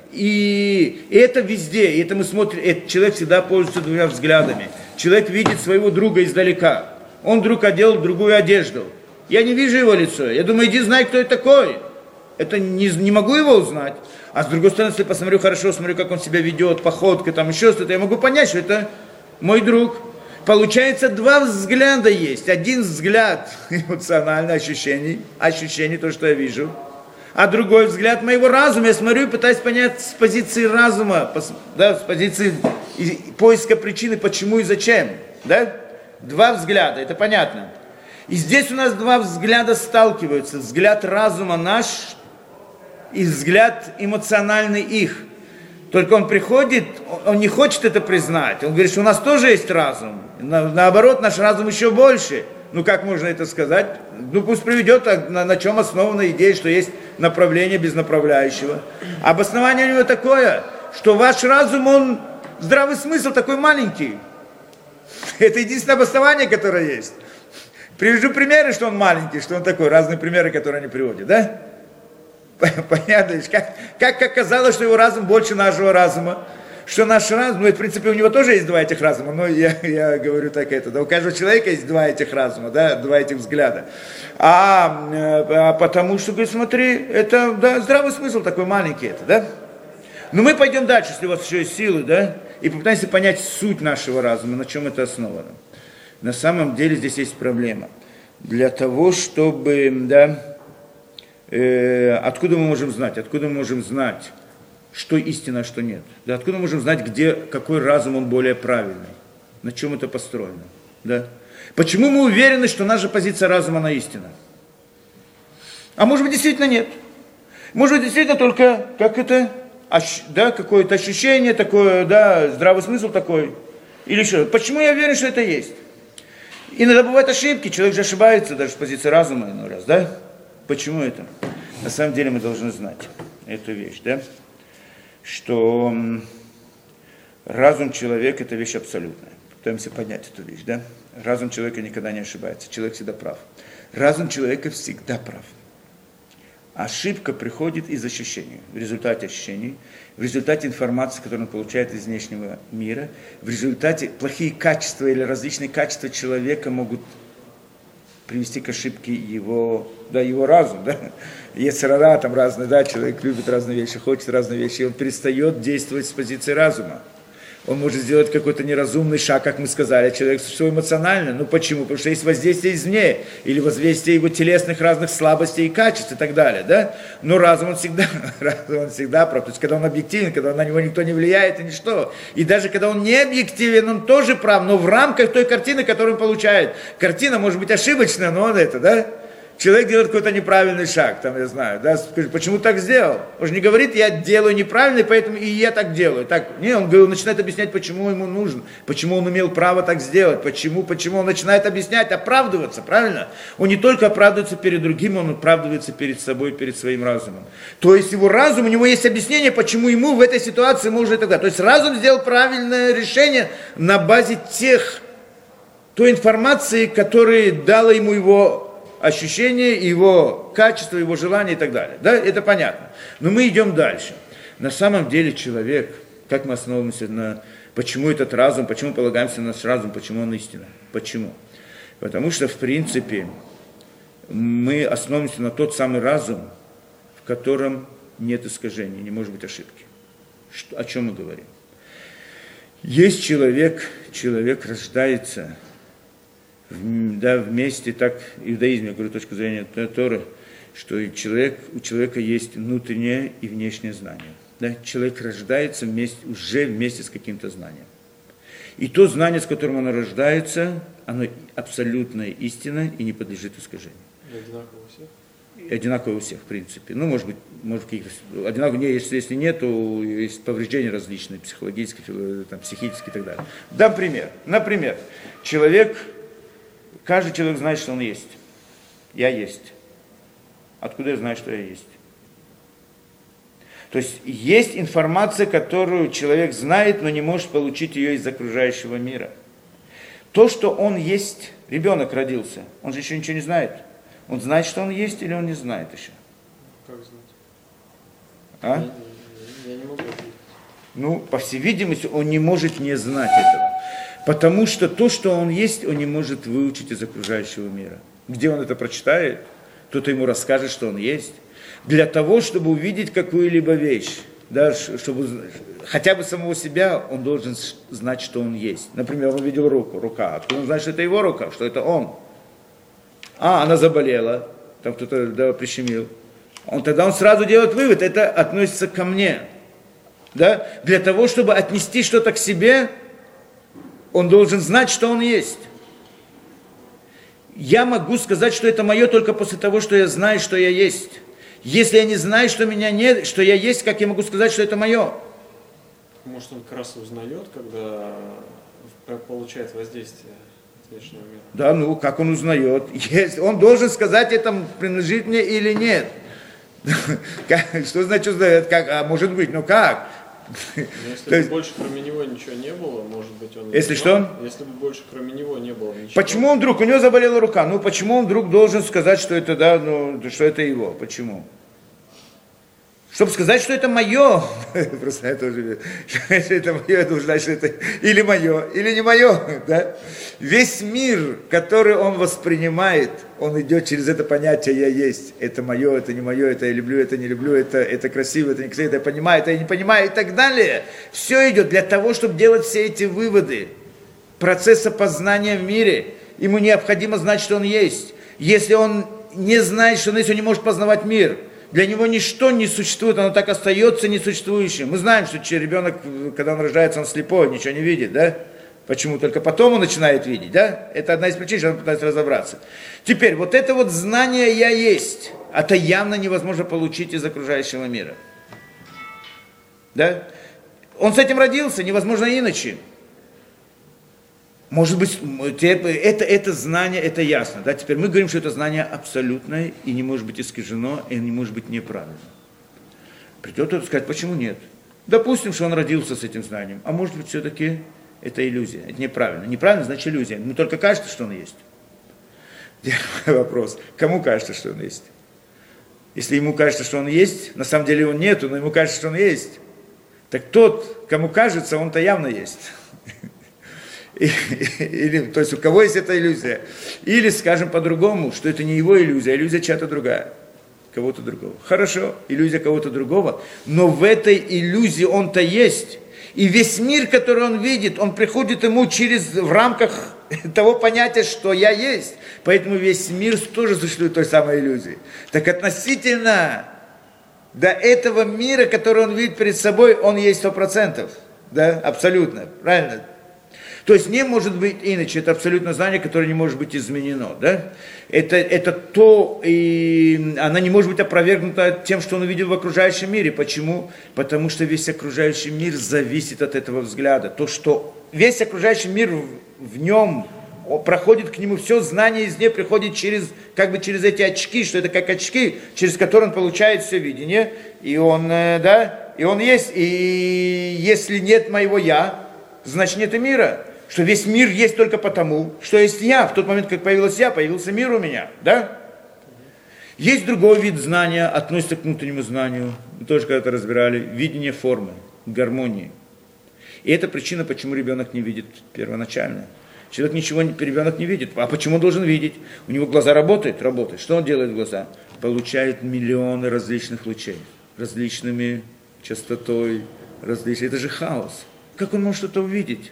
И это везде, и это мы смотрим, это человек всегда пользуется двумя взглядами. Человек видит своего друга издалека. Он вдруг одел другую одежду. Я не вижу его лицо. Я думаю, иди знай, кто это такой. Это не, не могу его узнать. А с другой стороны, если я посмотрю хорошо, смотрю, как он себя ведет, походка, там еще что-то, я могу понять, что это мой друг. Получается, два взгляда есть. Один взгляд эмоциональный, ощущений, ощущений, то, что я вижу. А другой взгляд моего разума. Я смотрю и пытаюсь понять с позиции разума, да, с позиции поиска причины, почему и зачем. Да? Два взгляда, это понятно. И здесь у нас два взгляда сталкиваются. Взгляд разума наш и взгляд эмоциональный их. Только он приходит, он не хочет это признать. Он говорит, что у нас тоже есть разум. На, наоборот, наш разум еще больше. Ну как можно это сказать? Ну пусть приведет, на, на чем основана идея, что есть направление без направляющего. Обоснование у него такое, что ваш разум, он здравый смысл такой маленький. Это единственное обоснование, которое есть. Приведу примеры, что он маленький, что он такой, разные примеры, которые они приводят, да? Понятно, как, как оказалось, что его разум больше нашего разума, что наш разум, ну, в принципе, у него тоже есть два этих разума, но я, я говорю так это, да, у каждого человека есть два этих разума, да, два этих взгляда. А, а потому что, говорит, смотри, это, да, здравый смысл такой маленький это, да? Но мы пойдем дальше, если у вас еще есть силы, да, и попытаемся понять суть нашего разума, на чем это основано. На самом деле здесь есть проблема. Для того, чтобы, да, э, откуда мы можем знать, откуда мы можем знать, что истина, а что нет. Да, откуда мы можем знать, где, какой разум он более правильный, на чем это построено. Да? Почему мы уверены, что наша позиция разума, она истина? А может быть, действительно нет. Может быть, действительно только, как это, ощ, да, какое-то ощущение такое, да, здравый смысл такой. Или что? Почему я уверен, что это есть? Иногда бывают ошибки, человек же ошибается даже с позиции разума иной раз, да? Почему это? На самом деле мы должны знать эту вещь, да? Что разум человека – это вещь абсолютная. Пытаемся понять эту вещь, да? Разум человека никогда не ошибается, человек всегда прав. Разум человека всегда прав. Ошибка приходит из ощущений, в результате ощущений, в результате информации, которую он получает из внешнего мира, в результате плохие качества или различные качества человека могут привести к ошибке его, да, его разум, да. Есть рара, там разные, да, человек любит разные вещи, хочет разные вещи, и он перестает действовать с позиции разума. Он может сделать какой-то неразумный шаг, как мы сказали, человек существо эмоциональное. Ну почему? Потому что есть воздействие извне, или воздействие его телесных разных слабостей и качеств и так далее, да? Но разум он всегда, разум он всегда прав. То есть когда он объективен, когда на него никто не влияет и ничто. И даже когда он не объективен, он тоже прав, но в рамках той картины, которую он получает. Картина может быть ошибочная, но он это, да? Человек делает какой-то неправильный шаг, там, я знаю, да, скажет, почему так сделал? Он же не говорит, я делаю неправильно, поэтому и я так делаю. Так, не, он говорит, начинает объяснять, почему ему нужно, почему он имел право так сделать, почему, почему он начинает объяснять, оправдываться, правильно? Он не только оправдывается перед другим, он оправдывается перед собой, перед своим разумом. То есть его разум, у него есть объяснение, почему ему в этой ситуации можно и тогда. То есть разум сделал правильное решение на базе тех, той информации, которую дало ему его ощущение, его качество, его желание и так далее. Да, это понятно. Но мы идем дальше. На самом деле человек, как мы основываемся на... Почему этот разум, почему полагаемся на наш разум, почему он истина? Почему? Потому что, в принципе, мы основываемся на тот самый разум, в котором нет искажений, не может быть ошибки. Что, о чем мы говорим? Есть человек, человек рождается... Да, вместе, так, иудаизм, я говорю, точку зрения Торы, что человек, у человека есть внутреннее и внешнее знание. Да? Человек рождается вместе, уже вместе с каким-то знанием. И то знание, с которым он рождается, оно абсолютная истина и не подлежит искажению. Одинаково у всех? Одинаково у всех, в принципе. Ну, может быть, может, каких-то... Одинаково, не, если, если нет, то есть повреждения различные, психологические, там, психические и так далее. Дам пример. Например, человек... Каждый человек знает, что он есть. Я есть. Откуда я знаю, что я есть? То есть есть информация, которую человек знает, но не может получить ее из окружающего мира. То, что он есть, ребенок родился, он же еще ничего не знает. Он знает, что он есть, или он не знает еще? Как знать? А? Я, я не могу ответить. Ну, по всей видимости, он не может не знать этого. Потому что то, что он есть, он не может выучить из окружающего мира. Где он это прочитает, кто-то ему расскажет, что он есть. Для того, чтобы увидеть какую-либо вещь, да, чтобы хотя бы самого себя, он должен знать, что он есть. Например, он увидел руку, рука. Откуда он знает, что это его рука, что это он? А, она заболела, там кто-то да, прищемил. Он, тогда он сразу делает вывод, это относится ко мне. Да? Для того, чтобы отнести что-то к себе, он должен знать, что он есть. Я могу сказать, что это мое только после того, что я знаю, что я есть. Если я не знаю, что меня нет, что я есть, как я могу сказать, что это мое? Может, он как раз узнает, когда получает воздействие от внешнего мира? Да, ну, как он узнает? Есть, он должен сказать, это принадлежит мне или нет. Что значит узнает? Как? А может быть, ну как? Но если бы есть... больше кроме него ничего не было, может быть, он... Если что? Если бы больше кроме него не было ничего... Почему он вдруг, у него заболела рука, ну почему он вдруг должен сказать, что это, да, ну, что это его? Почему? Чтобы сказать, что это мое, просто я тоже, если это мое, это значит, что это или мое, или не мое, да? Весь мир, который он воспринимает, он идет через это понятие «я есть». Это мое, это не мое, это я люблю, это не люблю, это, это красиво, это не красиво, это я понимаю, это я не понимаю и так далее. Все идет для того, чтобы делать все эти выводы процесса познания в мире. Ему необходимо знать, что он есть. Если он не знает, что он есть, он не может познавать мир. Для него ничто не существует, оно так остается несуществующим. Мы знаем, что ребенок, когда он рождается, он слепой, ничего не видит, да? Почему? Только потом он начинает видеть, да? Это одна из причин, что он пытается разобраться. Теперь, вот это вот знание «я есть», это явно невозможно получить из окружающего мира. Да? Он с этим родился, невозможно иначе. Может быть, это, это знание, это ясно. Да? Теперь мы говорим, что это знание абсолютное и не может быть искажено, и не может быть неправильно. Придет кто-то сказать, почему нет? Допустим, что он родился с этим знанием, а может быть, все-таки это иллюзия, это неправильно. Неправильно, значит иллюзия. Ему только кажется, что он есть. Вопрос, кому кажется, что он есть? Если ему кажется, что он есть, на самом деле он нету, но ему кажется, что он есть. Так тот, кому кажется, он-то явно есть. Или, то есть у кого есть эта иллюзия. Или, скажем по-другому, что это не его иллюзия, а иллюзия чья-то другая. Кого-то другого. Хорошо, иллюзия кого-то другого, но в этой иллюзии он-то есть. И весь мир, который он видит, он приходит ему через, в рамках того понятия, что я есть. Поэтому весь мир тоже существует той самой иллюзии. Так относительно до этого мира, который он видит перед собой, он есть сто процентов. Да, абсолютно. Правильно? То есть не может быть иначе, это абсолютно знание, которое не может быть изменено, да? Это, это то, и она не может быть опровергнута тем, что он увидел в окружающем мире. Почему? Потому что весь окружающий мир зависит от этого взгляда. То, что весь окружающий мир в, в нем проходит к нему, все знание из нее приходит через, как бы через эти очки, что это как очки, через которые он получает все видение, и он, да, и он есть, и если нет моего я, значит нет и мира. Что весь мир есть только потому, что есть я. В тот момент, как появилась я, появился мир у меня, да? Есть другой вид знания, относится к внутреннему знанию, мы тоже когда-то разбирали, видение формы, гармонии. И это причина, почему ребенок не видит первоначально. Человек ничего, ребенок не видит. А почему он должен видеть? У него глаза работают? Работают. Что он делает в глаза? Получает миллионы различных лучей, различными частотой, различными. Это же хаос. Как он может это увидеть?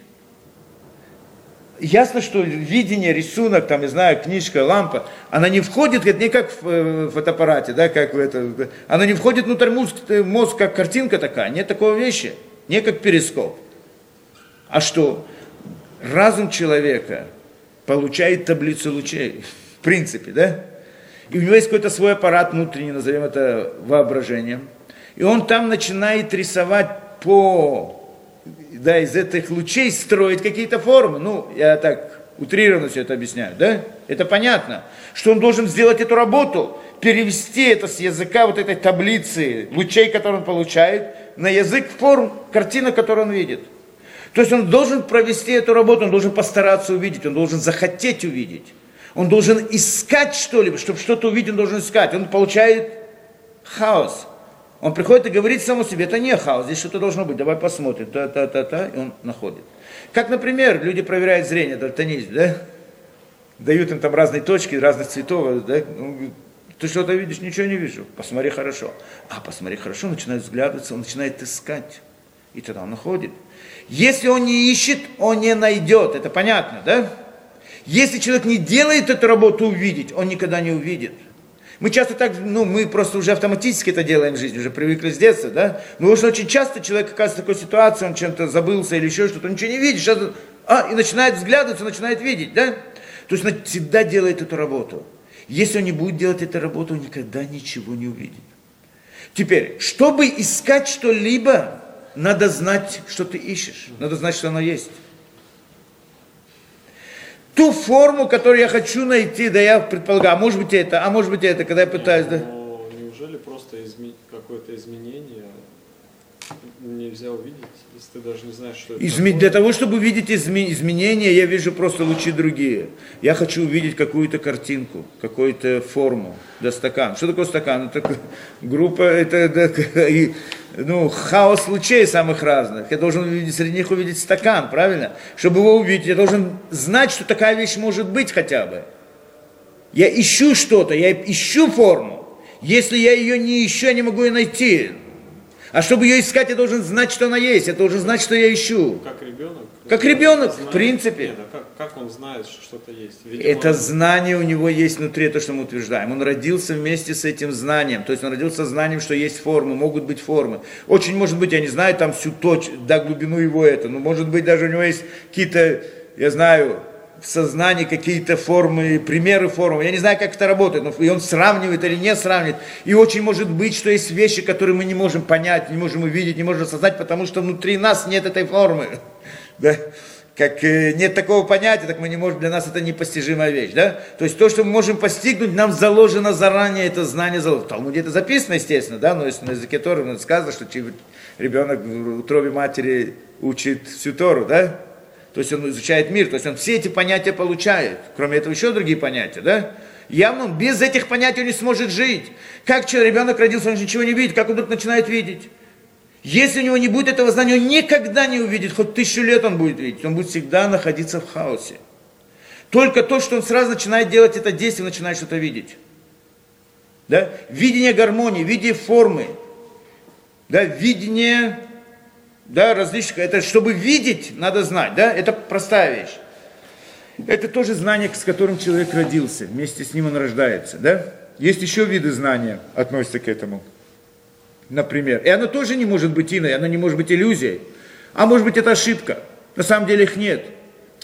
Ясно, что видение, рисунок, там, я знаю, книжка, лампа, она не входит, это не как в фотоаппарате, да, как в это, она не входит внутрь мозг, мозг, как картинка такая, нет такой вещи, не как перископ. А что? Разум человека получает таблицу лучей, в принципе, да? И у него есть какой-то свой аппарат внутренний, назовем это воображением, и он там начинает рисовать по... Да, из этих лучей строить какие-то формы. Ну, я так утрированно все это объясняю, да? Это понятно. Что он должен сделать эту работу, перевести это с языка вот этой таблицы лучей, которые он получает, на язык форм, картина, которую он видит. То есть он должен провести эту работу, он должен постараться увидеть, он должен захотеть увидеть. Он должен искать что-либо, чтобы что-то увидеть, он должен искать. Он получает хаос. Он приходит и говорит самому себе, это не хаос, здесь что-то должно быть, давай посмотрим, та-та-та-та, и он находит. Как, например, люди проверяют зрение, дальтонизм, да? Дают им там разные точки, разных цветов, да? Ты что-то видишь, ничего не вижу, посмотри хорошо. А, посмотри хорошо, начинает взглядываться, он начинает искать, и тогда он находит. Если он не ищет, он не найдет, это понятно, да? Если человек не делает эту работу увидеть, он никогда не увидит. Мы часто так, ну, мы просто уже автоматически это делаем в жизни, уже привыкли с детства, да? Но уж очень часто человек оказывается в такой ситуации, он чем-то забылся или еще что-то, он ничего не видит, сейчас, а, и начинает взглядываться, начинает видеть, да? То есть он всегда делает эту работу. Если он не будет делать эту работу, он никогда ничего не увидит. Теперь, чтобы искать что-либо, надо знать, что ты ищешь, надо знать, что оно есть. Ту форму, которую я хочу найти, да я предполагаю, а может быть это, а может быть это, когда я пытаюсь, да? Но неужели просто изме... какое-то изменение нельзя увидеть, если ты даже не знаешь, что это Изме... Для того, чтобы увидеть изме... изменения, я вижу просто лучи другие. Я хочу увидеть какую-то картинку, какую-то форму, да, стакан. Что такое стакан? Это группа, это, да, и, ну, хаос лучей самых разных. Я должен увидеть, среди них увидеть стакан, правильно? Чтобы его увидеть, я должен знать, что такая вещь может быть хотя бы. Я ищу что-то, я ищу форму. Если я ее не ищу, я не могу ее найти. А чтобы ее искать, я должен знать, что она есть. Я должен знать, что я ищу. как ребенок? Как ребенок, знает, в принципе. Нет, а как, как он знает, что что-то есть? Видимо, Это знание у него есть внутри, то, что мы утверждаем. Он родился вместе с этим знанием. То есть он родился знанием, что есть формы, могут быть формы. Очень может быть, я не знаю там всю точь, до глубину его это, но может быть даже у него есть какие-то, я знаю, в сознании какие-то формы, примеры формы. Я не знаю, как это работает, но и он сравнивает или не сравнивает. И очень может быть, что есть вещи, которые мы не можем понять, не можем увидеть, не можем осознать, потому что внутри нас нет этой формы. Да? Как э, нет такого понятия, так мы не можем, для нас это непостижимая вещь. Да? То есть то, что мы можем постигнуть, нам заложено заранее, это знание заложено. В Талмуде это записано, естественно, да? Но если на языке Торы сказано, что ребенок в утробе матери учит всю Тору, да? То есть он изучает мир, то есть он все эти понятия получает. Кроме этого еще другие понятия, да? Явно он без этих понятий он не сможет жить. Как человек, ребенок родился, он ничего не видит, как он вдруг начинает видеть? Если у него не будет этого знания, он никогда не увидит, хоть тысячу лет он будет видеть, он будет всегда находиться в хаосе. Только то, что он сразу начинает делать это действие, начинает что-то видеть. Да? Видение гармонии, видение формы, да? Видение... Да, различных, это чтобы видеть, надо знать, да, это простая вещь. Это тоже знание, с которым человек родился, вместе с ним он рождается, да. Есть еще виды знания, относятся к этому, например. И оно тоже не может быть иной, оно не может быть иллюзией, а может быть это ошибка, на самом деле их нет.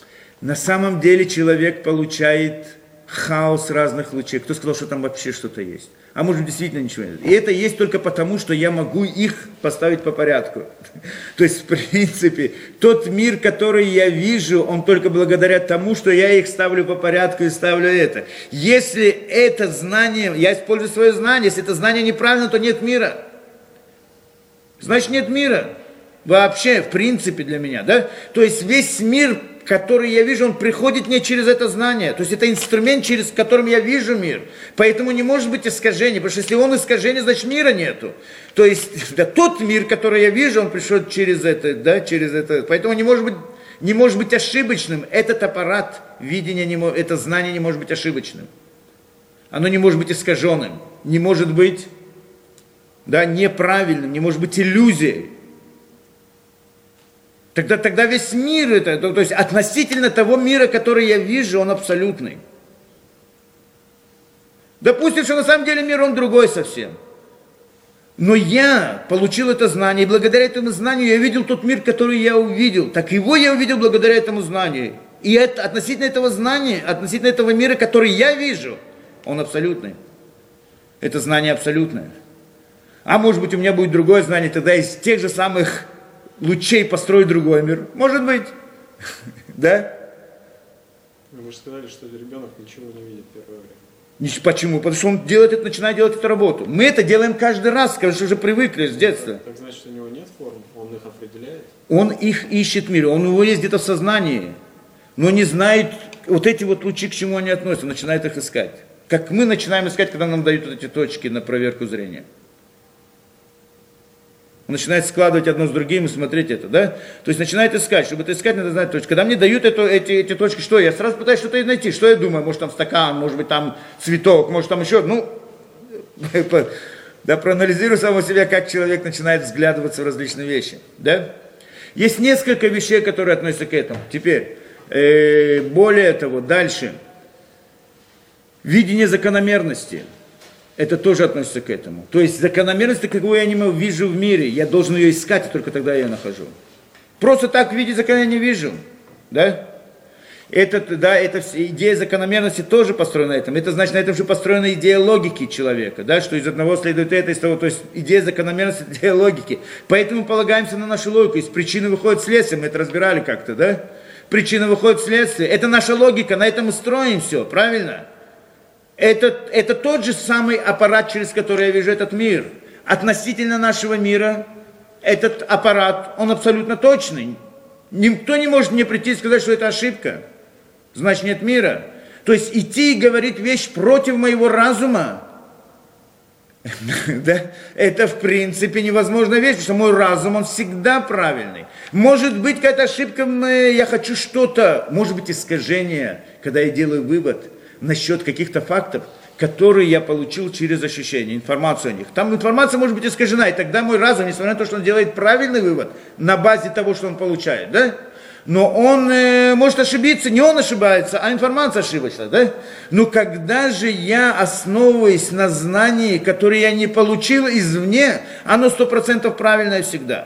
на самом деле человек получает хаос разных лучей. Кто сказал, что там вообще что-то есть? А может, действительно ничего нет. И это есть только потому, что я могу их поставить по порядку. То есть, в принципе, тот мир, который я вижу, он только благодаря тому, что я их ставлю по порядку и ставлю это. Если это знание, я использую свое знание, если это знание неправильно, то нет мира. Значит, нет мира. Вообще, в принципе, для меня, да? То есть, весь мир, который я вижу, он приходит мне через это знание. То есть это инструмент, через которым я вижу мир. Поэтому не может быть искажения, потому что если он искажение, значит мира нету. То есть да, тот мир, который я вижу, он пришел через это, да, через это. Поэтому не может быть, не может быть ошибочным. Этот аппарат видения, не, это знание не может быть ошибочным. Оно не может быть искаженным, не может быть, да, неправильным, не может быть иллюзией. Тогда, тогда весь мир, это, то, то есть относительно того мира, который я вижу, он абсолютный. Допустим, что на самом деле мир, он другой совсем. Но я получил это знание, и благодаря этому знанию я видел тот мир, который я увидел. Так его я увидел благодаря этому знанию. И это, относительно этого знания, относительно этого мира, который я вижу, он абсолютный. Это знание абсолютное. А может быть, у меня будет другое знание, тогда из тех же самых лучей построить другой мир. Может быть. Да? Вы же сказали, что ребенок ничего не видит первое время. Почему? Потому что он делает это, начинает делать эту работу. Мы это делаем каждый раз, потому что уже привыкли с детства. Так значит, у него нет форм, он их определяет? Он их ищет в мире, он у него есть где-то в сознании, но не знает вот эти вот лучи, к чему они относятся, он начинает их искать. Как мы начинаем искать, когда нам дают вот эти точки на проверку зрения. Он начинает складывать одно с другим и смотреть это, да? То есть начинает искать, чтобы это искать, надо знать точки. Когда мне дают эту, эти, эти точки, что я сразу пытаюсь что-то найти, что я думаю, может там стакан, может быть там цветок, может там еще, ну, да, проанализирую самого себя, как человек начинает взглядываться в различные вещи, да? Есть несколько вещей, которые относятся к этому. Теперь, э, более того, дальше, видение закономерности. Это тоже относится к этому. То есть закономерность, какую я не вижу в мире, я должен ее искать, и только тогда я ее нахожу. Просто так видеть закономерность не вижу. Да? Это, да, это идея закономерности тоже построена на этом. Это значит, на этом же построена идея логики человека, да, что из одного следует это, из того. То есть идея закономерности, идея логики. Поэтому полагаемся на нашу логику. Из причины выходит следствие, мы это разбирали как-то, да? Причина выходит следствие. Это наша логика, на этом мы строим все, правильно? Это, это тот же самый аппарат, через который я вижу этот мир. Относительно нашего мира, этот аппарат, он абсолютно точный. Никто не может мне прийти и сказать, что это ошибка. Значит, нет мира. То есть идти и говорить вещь против моего разума, это в принципе невозможная вещь, потому что мой разум, он всегда правильный. Может быть, какая-то ошибка, я хочу что-то, может быть, искажение, когда я делаю вывод насчет каких-то фактов, которые я получил через ощущение, информацию о них. Там информация может быть искажена, и тогда мой разум, несмотря на то, что он делает правильный вывод на базе того, что он получает, да? Но он э, может ошибиться, не он ошибается, а информация ошибочна, да? Но когда же я основываюсь на знании, которое я не получил извне, оно сто процентов правильное всегда.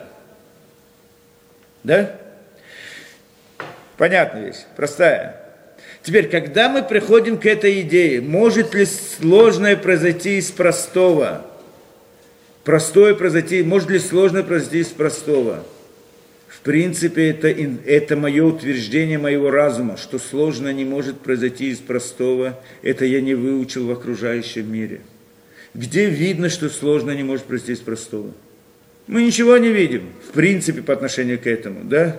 Да? Понятная вещь, простая. Теперь, когда мы приходим к этой идее, может ли сложное произойти из простого? Простое произойти, может ли сложное произойти из простого? В принципе, это, это мое утверждение моего разума, что сложное не может произойти из простого, это я не выучил в окружающем мире. Где видно, что сложное не может произойти из простого? Мы ничего не видим, в принципе, по отношению к этому, да?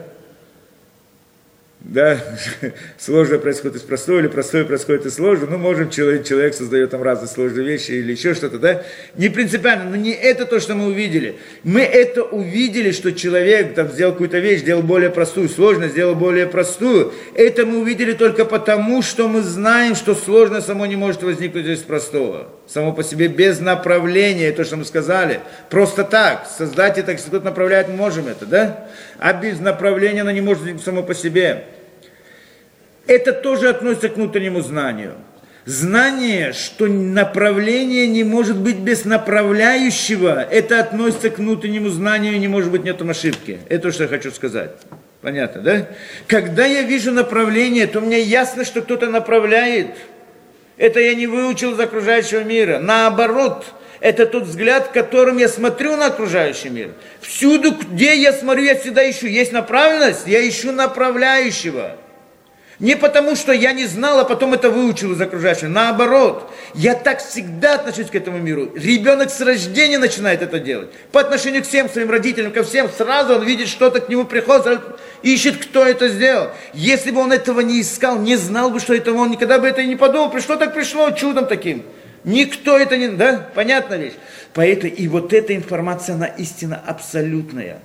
Да, сложное происходит из простого, или простое происходит из сложного. Ну, можем, человек, человек создает там разные сложные вещи или еще что-то, да. Не принципиально, но не это то, что мы увидели. Мы это увидели, что человек там сделал какую-то вещь, сделал более простую, сложно сделал более простую. Это мы увидели только потому, что мы знаем, что сложное само не может возникнуть из простого. Само по себе без направления, то, что мы сказали. Просто так, создать это, если кто-то направляет, мы можем это, да. А без направления оно не может возникнуть само по себе. Это тоже относится к внутреннему знанию. Знание, что направление не может быть без направляющего, это относится к внутреннему знанию, и не может быть нету ошибки. Это то, что я хочу сказать. Понятно, да? Когда я вижу направление, то мне ясно, что кто-то направляет. Это я не выучил из окружающего мира. Наоборот, это тот взгляд, которым я смотрю на окружающий мир. Всюду, где я смотрю, я всегда ищу. Есть направленность, я ищу направляющего. Не потому, что я не знал, а потом это выучил из окружающего. Наоборот, я так всегда отношусь к этому миру. Ребенок с рождения начинает это делать. По отношению к всем своим родителям, ко всем, сразу он видит, что-то к нему приходит, ищет, кто это сделал. Если бы он этого не искал, не знал бы, что это он, никогда бы это и не подумал. Пришло так пришло, чудом таким. Никто это не... Да? Понятная вещь. Поэтому и вот эта информация, она истина абсолютная.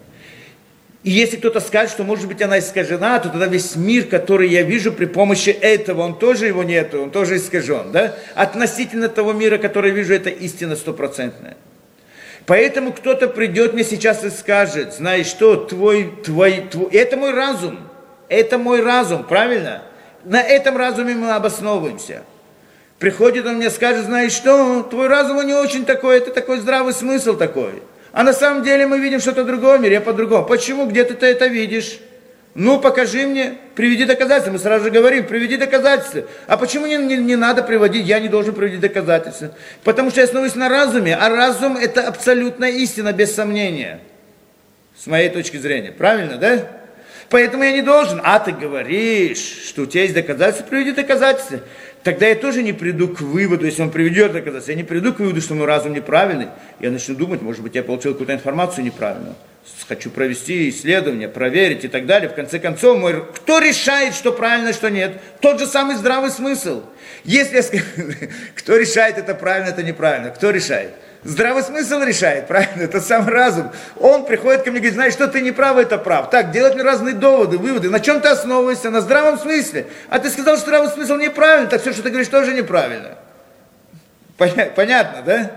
И если кто-то скажет, что может быть она искажена, то тогда весь мир, который я вижу при помощи этого, он тоже его нету, он тоже искажен. Да? Относительно того мира, который я вижу, это истина стопроцентная. Поэтому кто-то придет мне сейчас и скажет, знаешь что, твой, твой, твой, это мой разум, это мой разум, правильно? На этом разуме мы обосновываемся. Приходит он мне скажет, знаешь что, твой разум он не очень такой, это такой здравый смысл такой. А на самом деле мы видим что-то другое в мире, а по-другому. Почему? Где ты это видишь? Ну, покажи мне, приведи доказательства. Мы сразу же говорим, приведи доказательства. А почему не, не, не надо приводить, я не должен приводить доказательства? Потому что я основываюсь на разуме, а разум это абсолютная истина, без сомнения. С моей точки зрения. Правильно, да? Поэтому я не должен. А ты говоришь, что у тебя есть доказательства, приведи доказательства. Тогда я тоже не приду к выводу, если он приведет доказательства, я не приду к выводу, что мой разум неправильный. Я начну думать, может быть, я получил какую-то информацию неправильную. Хочу провести исследование, проверить и так далее. В конце концов, мой... кто решает, что правильно, что нет? Тот же самый здравый смысл. Если я скажу, кто решает, это правильно, это неправильно? Кто решает? Здравый смысл решает, правильно? Это сам разум. Он приходит ко мне и говорит, знаешь, что ты не прав, это прав. Так, делать мне разные доводы, выводы. На чем ты основываешься? На здравом смысле. А ты сказал, что здравый смысл неправильно, так все, что ты говоришь, тоже неправильно. Поня- понятно, да?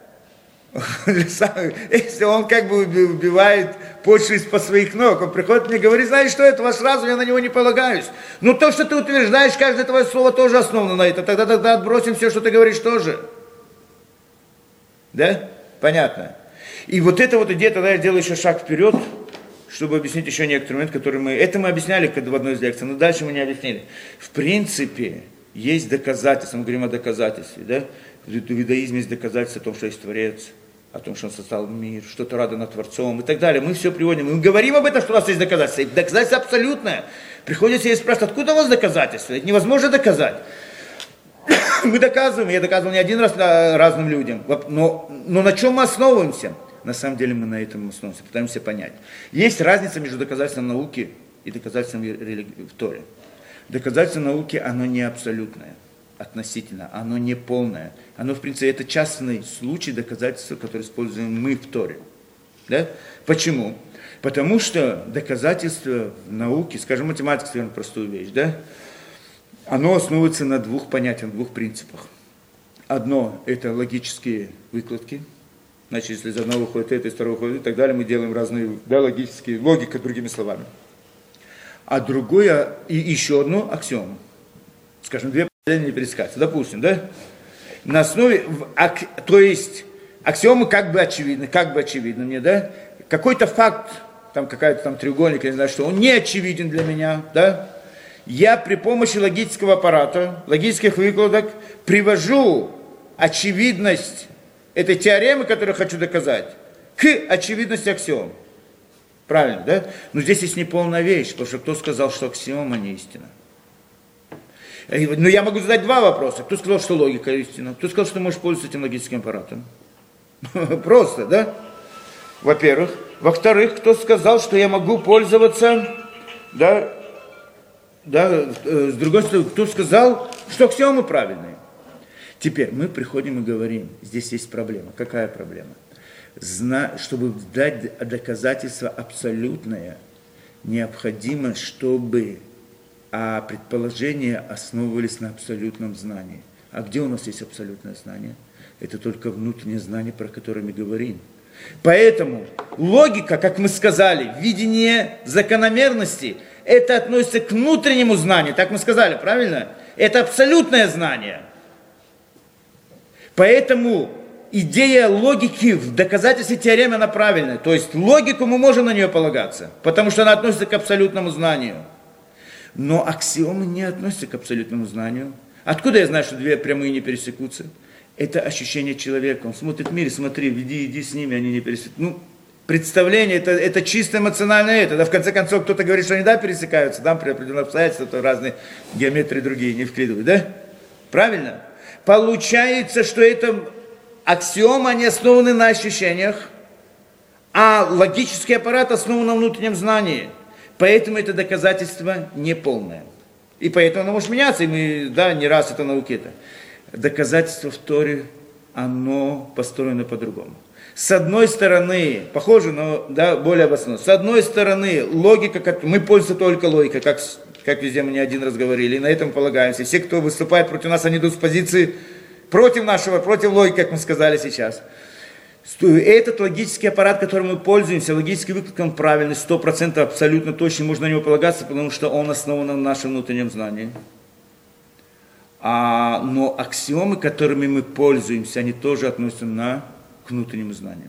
Если он как бы убивает почву из-под своих ног, он приходит мне и говорит, знаешь что, это ваш разум, я на него не полагаюсь. Но то, что ты утверждаешь, каждое твое слово тоже основано на это. Тогда, тогда отбросим все, что ты говоришь, тоже. Да? Понятно. И вот это вот идея, тогда я делаю еще шаг вперед, чтобы объяснить еще некоторый момент, который мы... Это мы объясняли в одной из лекций, но дальше мы не объяснили. В принципе, есть доказательства, мы говорим о доказательстве, да? В иудаизме есть доказательства о том, что есть Творец, о том, что он создал мир, что Тора дана Творцом и так далее. Мы все приводим, мы говорим об этом, что у нас есть доказательства. И доказательство абсолютное. Приходится и спрашивать, откуда у вас доказательства? Это невозможно доказать. Мы доказываем, я доказывал не один раз разным людям, но, но на чем мы основываемся? На самом деле мы на этом основываемся, пытаемся понять. Есть разница между доказательством науки и доказательством в Торе. Доказательство науки, оно не абсолютное, относительно, оно не полное. Оно, в принципе, это частный случай доказательства, которое используем мы в Торе. Да? Почему? Потому что доказательство в науке, скажем, математика, наверное, простую вещь, да? Оно основывается на двух понятиях, на двух принципах. Одно – это логические выкладки. Значит, если из одного выходит это, из второго выходит и так далее, мы делаем разные, да, логические, логика, другими словами. А другое, и еще одно – аксиому. Скажем, две последние не пересекаются. Допустим, да? На основе, то есть, аксиомы как бы очевидны, как бы очевидны мне, да? Какой-то факт, там какая-то там треугольник, я не знаю что, он не очевиден для меня, да? Я при помощи логического аппарата, логических выкладок привожу очевидность этой теоремы, которую хочу доказать, к очевидности аксиом. Правильно, да? Но здесь есть неполная вещь, потому что кто сказал, что аксиома не истина? Но я могу задать два вопроса. Кто сказал, что логика истина? Кто сказал, что ты можешь пользоваться этим логическим аппаратом? Просто, да? Во-первых. Во-вторых, кто сказал, что я могу пользоваться, да, да, с другой стороны, кто сказал, что аксиомы правильные? Теперь мы приходим и говорим, здесь есть проблема. Какая проблема? Зна, чтобы дать доказательство абсолютное, необходимо, чтобы а предположения основывались на абсолютном знании. А где у нас есть абсолютное знание? Это только внутреннее знание, про которое мы говорим. Поэтому логика, как мы сказали, видение закономерности, это относится к внутреннему знанию, так мы сказали, правильно? Это абсолютное знание. Поэтому идея логики в доказательстве теоремы, она правильная. То есть логику мы можем на нее полагаться, потому что она относится к абсолютному знанию. Но аксиомы не относятся к абсолютному знанию. Откуда я знаю, что две прямые не пересекутся? Это ощущение человека. Он смотрит в мире, смотри, иди, иди с ними, они не пересекутся. Ну, представление, это, это чисто эмоциональное это. Да, в конце концов, кто-то говорит, что они да, пересекаются, да, при определенных обстоятельствах, то разные геометрии другие не вклидывают, да? Правильно? Получается, что это аксиомы, они основаны на ощущениях, а логический аппарат основан на внутреннем знании. Поэтому это доказательство неполное. И поэтому оно может меняться, и мы, да, не раз это науки-то. Доказательство в Торе, оно построено по-другому. С одной стороны, похоже, но да, более обоснованно. С одной стороны, логика, как, мы пользуемся только логикой, как, как везде мы не один раз говорили, и на этом полагаемся. Все, кто выступает против нас, они идут с позиции против нашего, против логики, как мы сказали сейчас. Этот логический аппарат, которым мы пользуемся, логический выкладка, он правильный, сто процентов абсолютно точно, можно на него полагаться, потому что он основан на нашем внутреннем знании. А, но аксиомы, которыми мы пользуемся, они тоже относятся на, к внутреннему знанию.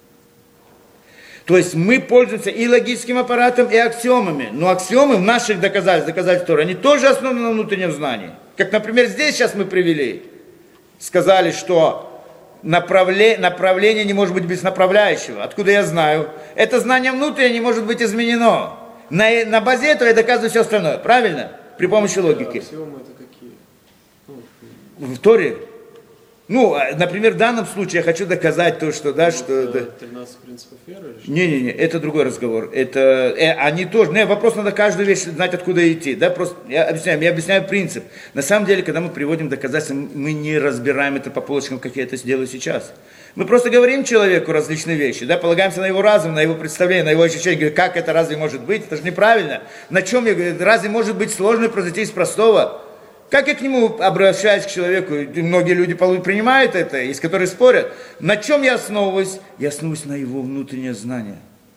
То есть мы пользуемся и логическим аппаратом, и аксиомами. Но аксиомы в наших доказательствах, доказательствах, они тоже основаны на внутреннем знании. Как, например, здесь сейчас мы привели. Сказали, что направле, направление не может быть без направляющего. Откуда я знаю? Это знание внутреннее не может быть изменено. На, на базе этого я доказываю все остальное. Правильно? При помощи логики. Аксиомы это какие? Ну, в Торе. Ну, например, в данном случае я хочу доказать то, что, да, вот, что... Да. тринадцать принципов веры или что? Не-не-не, это другой разговор. Это, э, они тоже, не, вопрос надо каждую вещь знать, откуда идти. Да, просто, я объясняю, я объясняю принцип. На самом деле, когда мы приводим доказательства, мы не разбираем это по полочкам, как я это сделаю сейчас. Мы просто говорим человеку различные вещи, да, полагаемся на его разум, на его представление, на его ощущение. Говорю, как это разве может быть? Это же неправильно. На чем я говорю, разве может быть сложно произойти из простого? Как я к нему обращаюсь, к человеку, и многие люди принимают это, из которых спорят. На чем я основываюсь? Я основываюсь на его внутреннее знание.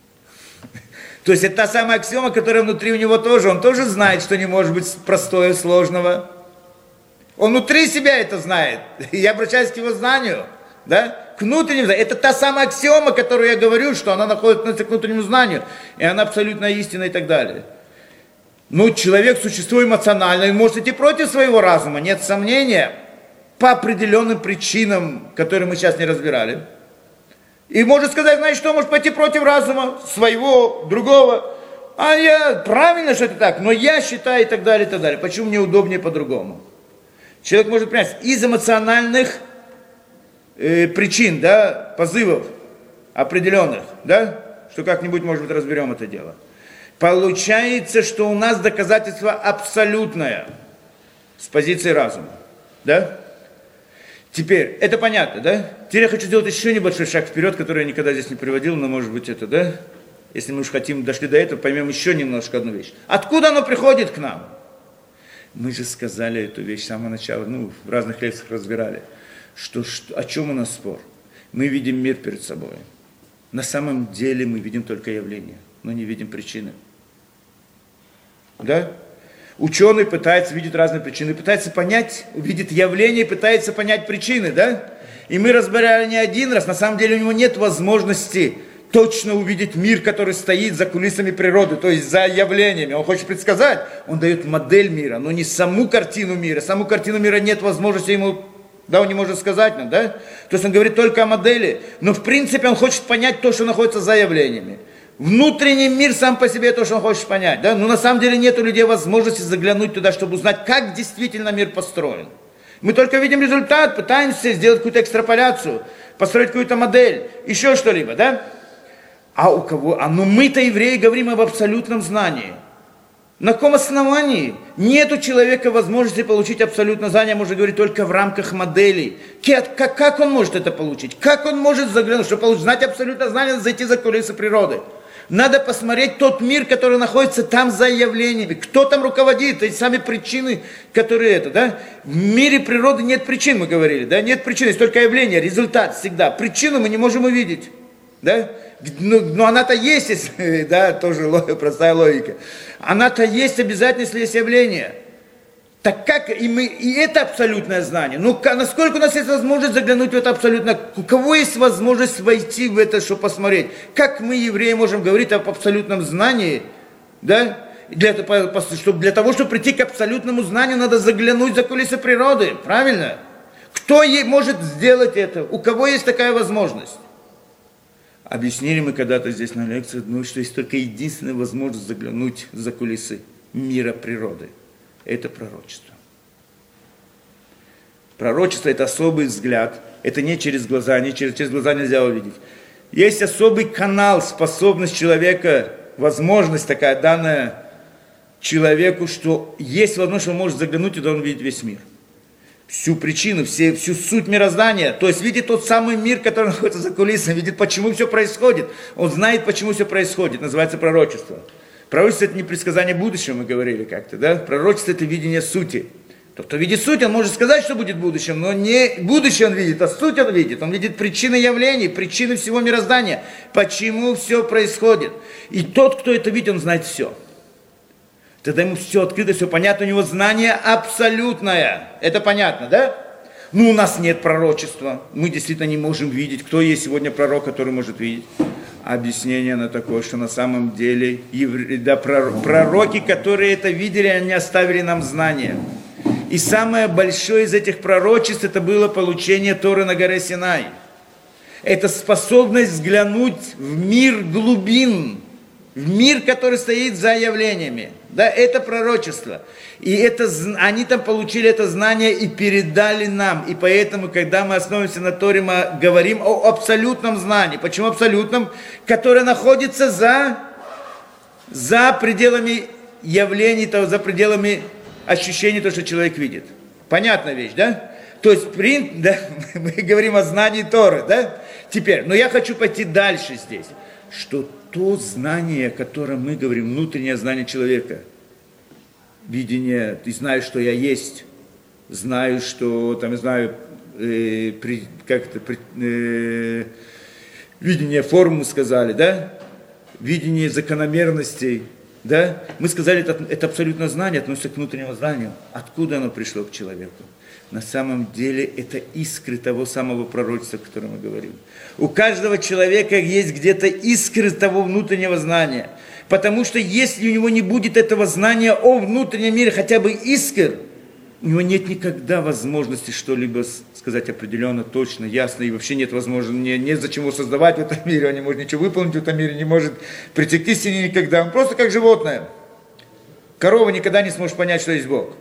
То есть это та самая аксиома, которая внутри у него тоже. Он тоже знает, что не может быть простое, сложного. Он внутри себя это знает. Я обращаюсь к его знанию, да? К внутреннему знанию. Это та самая аксиома, которую я говорю, что она находится к внутреннему знанию. И она абсолютно истинна и так далее. Ну, человек существо эмоциональное, он может идти против своего разума, нет сомнения, по определенным причинам, которые мы сейчас не разбирали. И может сказать, знаешь что, может пойти против разума своего, другого. А я, правильно, что это так, но я считаю и так далее, и так далее. Почему мне удобнее по-другому? Человек может принять из эмоциональных э, причин, да, позывов определенных, да, что как-нибудь, может быть, разберем это дело. Получается, что у нас доказательство абсолютное с позиции разума. Да? Теперь, это понятно, да? Теперь я хочу сделать еще небольшой шаг вперед, который я никогда здесь не приводил, но может быть это, да? Если мы уж хотим, дошли до этого, поймем еще немножко одну вещь. Откуда оно приходит к нам? Мы же сказали эту вещь с самого начала, ну, в разных лекциях разбирали, что, что, о чем у нас спор? Мы видим мир перед собой. На самом деле мы видим только явление, но не видим причины. Да? Ученый пытается видеть разные причины, пытается понять, видит явление, пытается понять причины, да? И мы разбирали не один раз, на самом деле у него нет возможности точно увидеть мир, который стоит за кулисами природы, то есть за явлениями. Он хочет предсказать, он дает модель мира, но не саму картину мира. Саму картину мира нет возможности ему, да, он не может сказать нам, да? То есть он говорит только о модели, но в принципе он хочет понять то, что находится за явлениями. Внутренний мир сам по себе то, что он хочет понять, да? Но на самом деле нет у людей возможности заглянуть туда, чтобы узнать, как действительно мир построен. Мы только видим результат, пытаемся сделать какую-то экстраполяцию, построить какую-то модель, еще что-либо, да? А у кого? А ну мы-то, евреи, говорим об абсолютном знании. На каком основании? Нет у человека возможности получить абсолютное знание, можно говорить только в рамках моделей. Как, как он может это получить? Как он может заглянуть, чтобы получить, знать абсолютное знание, надо зайти за кулисы природы. Надо посмотреть тот мир, который находится там за явлениями. Кто там руководит, эти сами причины, которые это, да? В мире природы нет причин, мы говорили, да? Нет причин, есть только явление, результат всегда. Причину мы не можем увидеть, да? Но, но она-то есть, если, да, тоже логика, простая логика. Она-то есть обязательно, если есть явление. Так как и мы, и это абсолютное знание. Ну, насколько у нас есть возможность заглянуть в это абсолютно? У кого есть возможность войти в это, чтобы посмотреть? Как мы, евреи, можем говорить об абсолютном знании, да? Для, чтобы, для того, чтобы прийти к абсолютному знанию, надо заглянуть за кулисы природы, правильно? Кто ей может сделать это? У кого есть такая возможность? Объяснили мы когда-то здесь на лекции, ну, что есть только единственная возможность заглянуть за кулисы мира природы. Это пророчество. Пророчество – это особый взгляд. Это не через глаза, не через, через глаза нельзя увидеть. Есть особый канал, способность человека, возможность такая данная человеку, что есть возможность, что он может заглянуть, и да он видит весь мир. Всю причину, все, всю суть мироздания. То есть видит тот самый мир, который находится за кулисами, видит, почему все происходит. Он знает, почему все происходит. Называется пророчество. Пророчество – это не предсказание будущего, мы говорили как-то, да? Пророчество – это видение сути. Тот, кто видит суть, он может сказать, что будет в будущем, но не будущее он видит, а суть он видит. Он видит причины явлений, причины всего мироздания, почему все происходит. И тот, кто это видит, он знает все. Тогда ему все открыто, все понятно, у него знание абсолютное. Это понятно, да? Ну, у нас нет пророчества, мы действительно не можем видеть, кто есть сегодня пророк, который может видеть. Объяснение на такое, что на самом деле евре... да, пророки, которые это видели, они оставили нам знания. И самое большое из этих пророчеств, это было получение Торы на горе Синай. Это способность взглянуть в мир глубин, в мир, который стоит за явлениями. Да, это пророчество. И это, они там получили это знание и передали нам. И поэтому, когда мы основываемся на Торе, мы говорим о абсолютном знании. Почему абсолютном? Которое находится за, за пределами явлений, то, за пределами ощущений, то, что человек видит. Понятная вещь, да? То есть, принт, да, мы говорим о знании Торы, да? Теперь, но я хочу пойти дальше здесь. Что то знание, о котором мы говорим, внутреннее знание человека, видение, ты знаешь, что я есть, знаю, что, там, я знаю, э, при, как это, при, э, видение форм, мы сказали, да, видение закономерностей, да, мы сказали, это, это абсолютно знание, относится к внутреннему знанию. Откуда оно пришло к человеку? На самом деле это искры того самого пророчества, о котором мы говорим. У каждого человека есть где-то искры того внутреннего знания. Потому что если у него не будет этого знания о внутреннем мире, хотя бы искр, у него нет никогда возможности что-либо сказать определенно, точно, ясно, и вообще нет возможности, не, нет зачем его создавать в этом мире, он не может ничего выполнить в этом мире, не может прийти к истине никогда. Он просто как животное. Корова никогда не сможет понять, что есть Бог.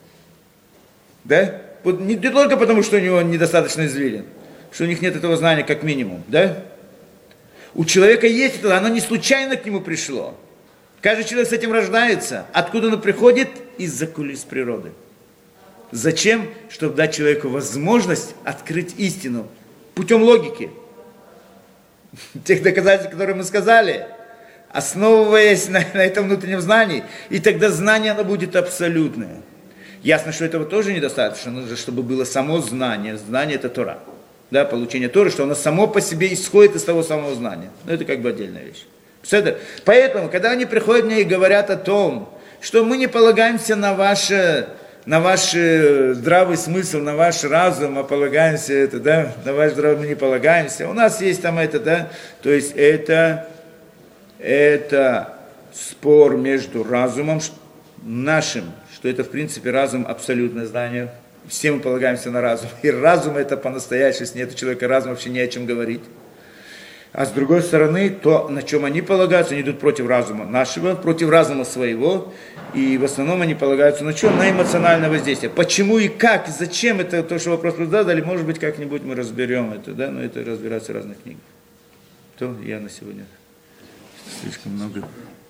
Да? Не только потому, что у него недостаточно извилин, что у них нет этого знания как минимум, да? У человека есть это, оно не случайно к нему пришло. Каждый человек с этим рождается. Откуда оно приходит? Из-за кулис природы. Зачем? Чтобы дать человеку возможность открыть истину путем логики. Тех доказательств, которые мы сказали, основываясь на, на этом внутреннем знании. И тогда знание, оно будет абсолютное. Ясно, что этого тоже недостаточно, нужно, чтобы было само знание. Знание – это Тора. Да, получение Торы, что оно само по себе исходит из того самого знания. Но это как бы отдельная вещь. Поэтому, когда они приходят мне и говорят о том, что мы не полагаемся на ваш, на ваш здравый смысл, на ваш разум, а полагаемся это, да, на ваш здравый мы не полагаемся. У нас есть там это, да, то есть это, это спор между разумом нашим, что это, в принципе, разум абсолютное знание. Все мы полагаемся на разум. И разум это по-настоящему, если нет у человека разума, вообще не о чем говорить. А с другой стороны, то, на чем они полагаются, они идут против разума нашего, против разума своего. И в основном они полагаются на чем? На эмоциональное воздействие. Почему и как, и зачем, это то, что вопрос задали, может быть, как-нибудь мы разберем это, да, но это разбирается в разных книгах. То я на сегодня слишком много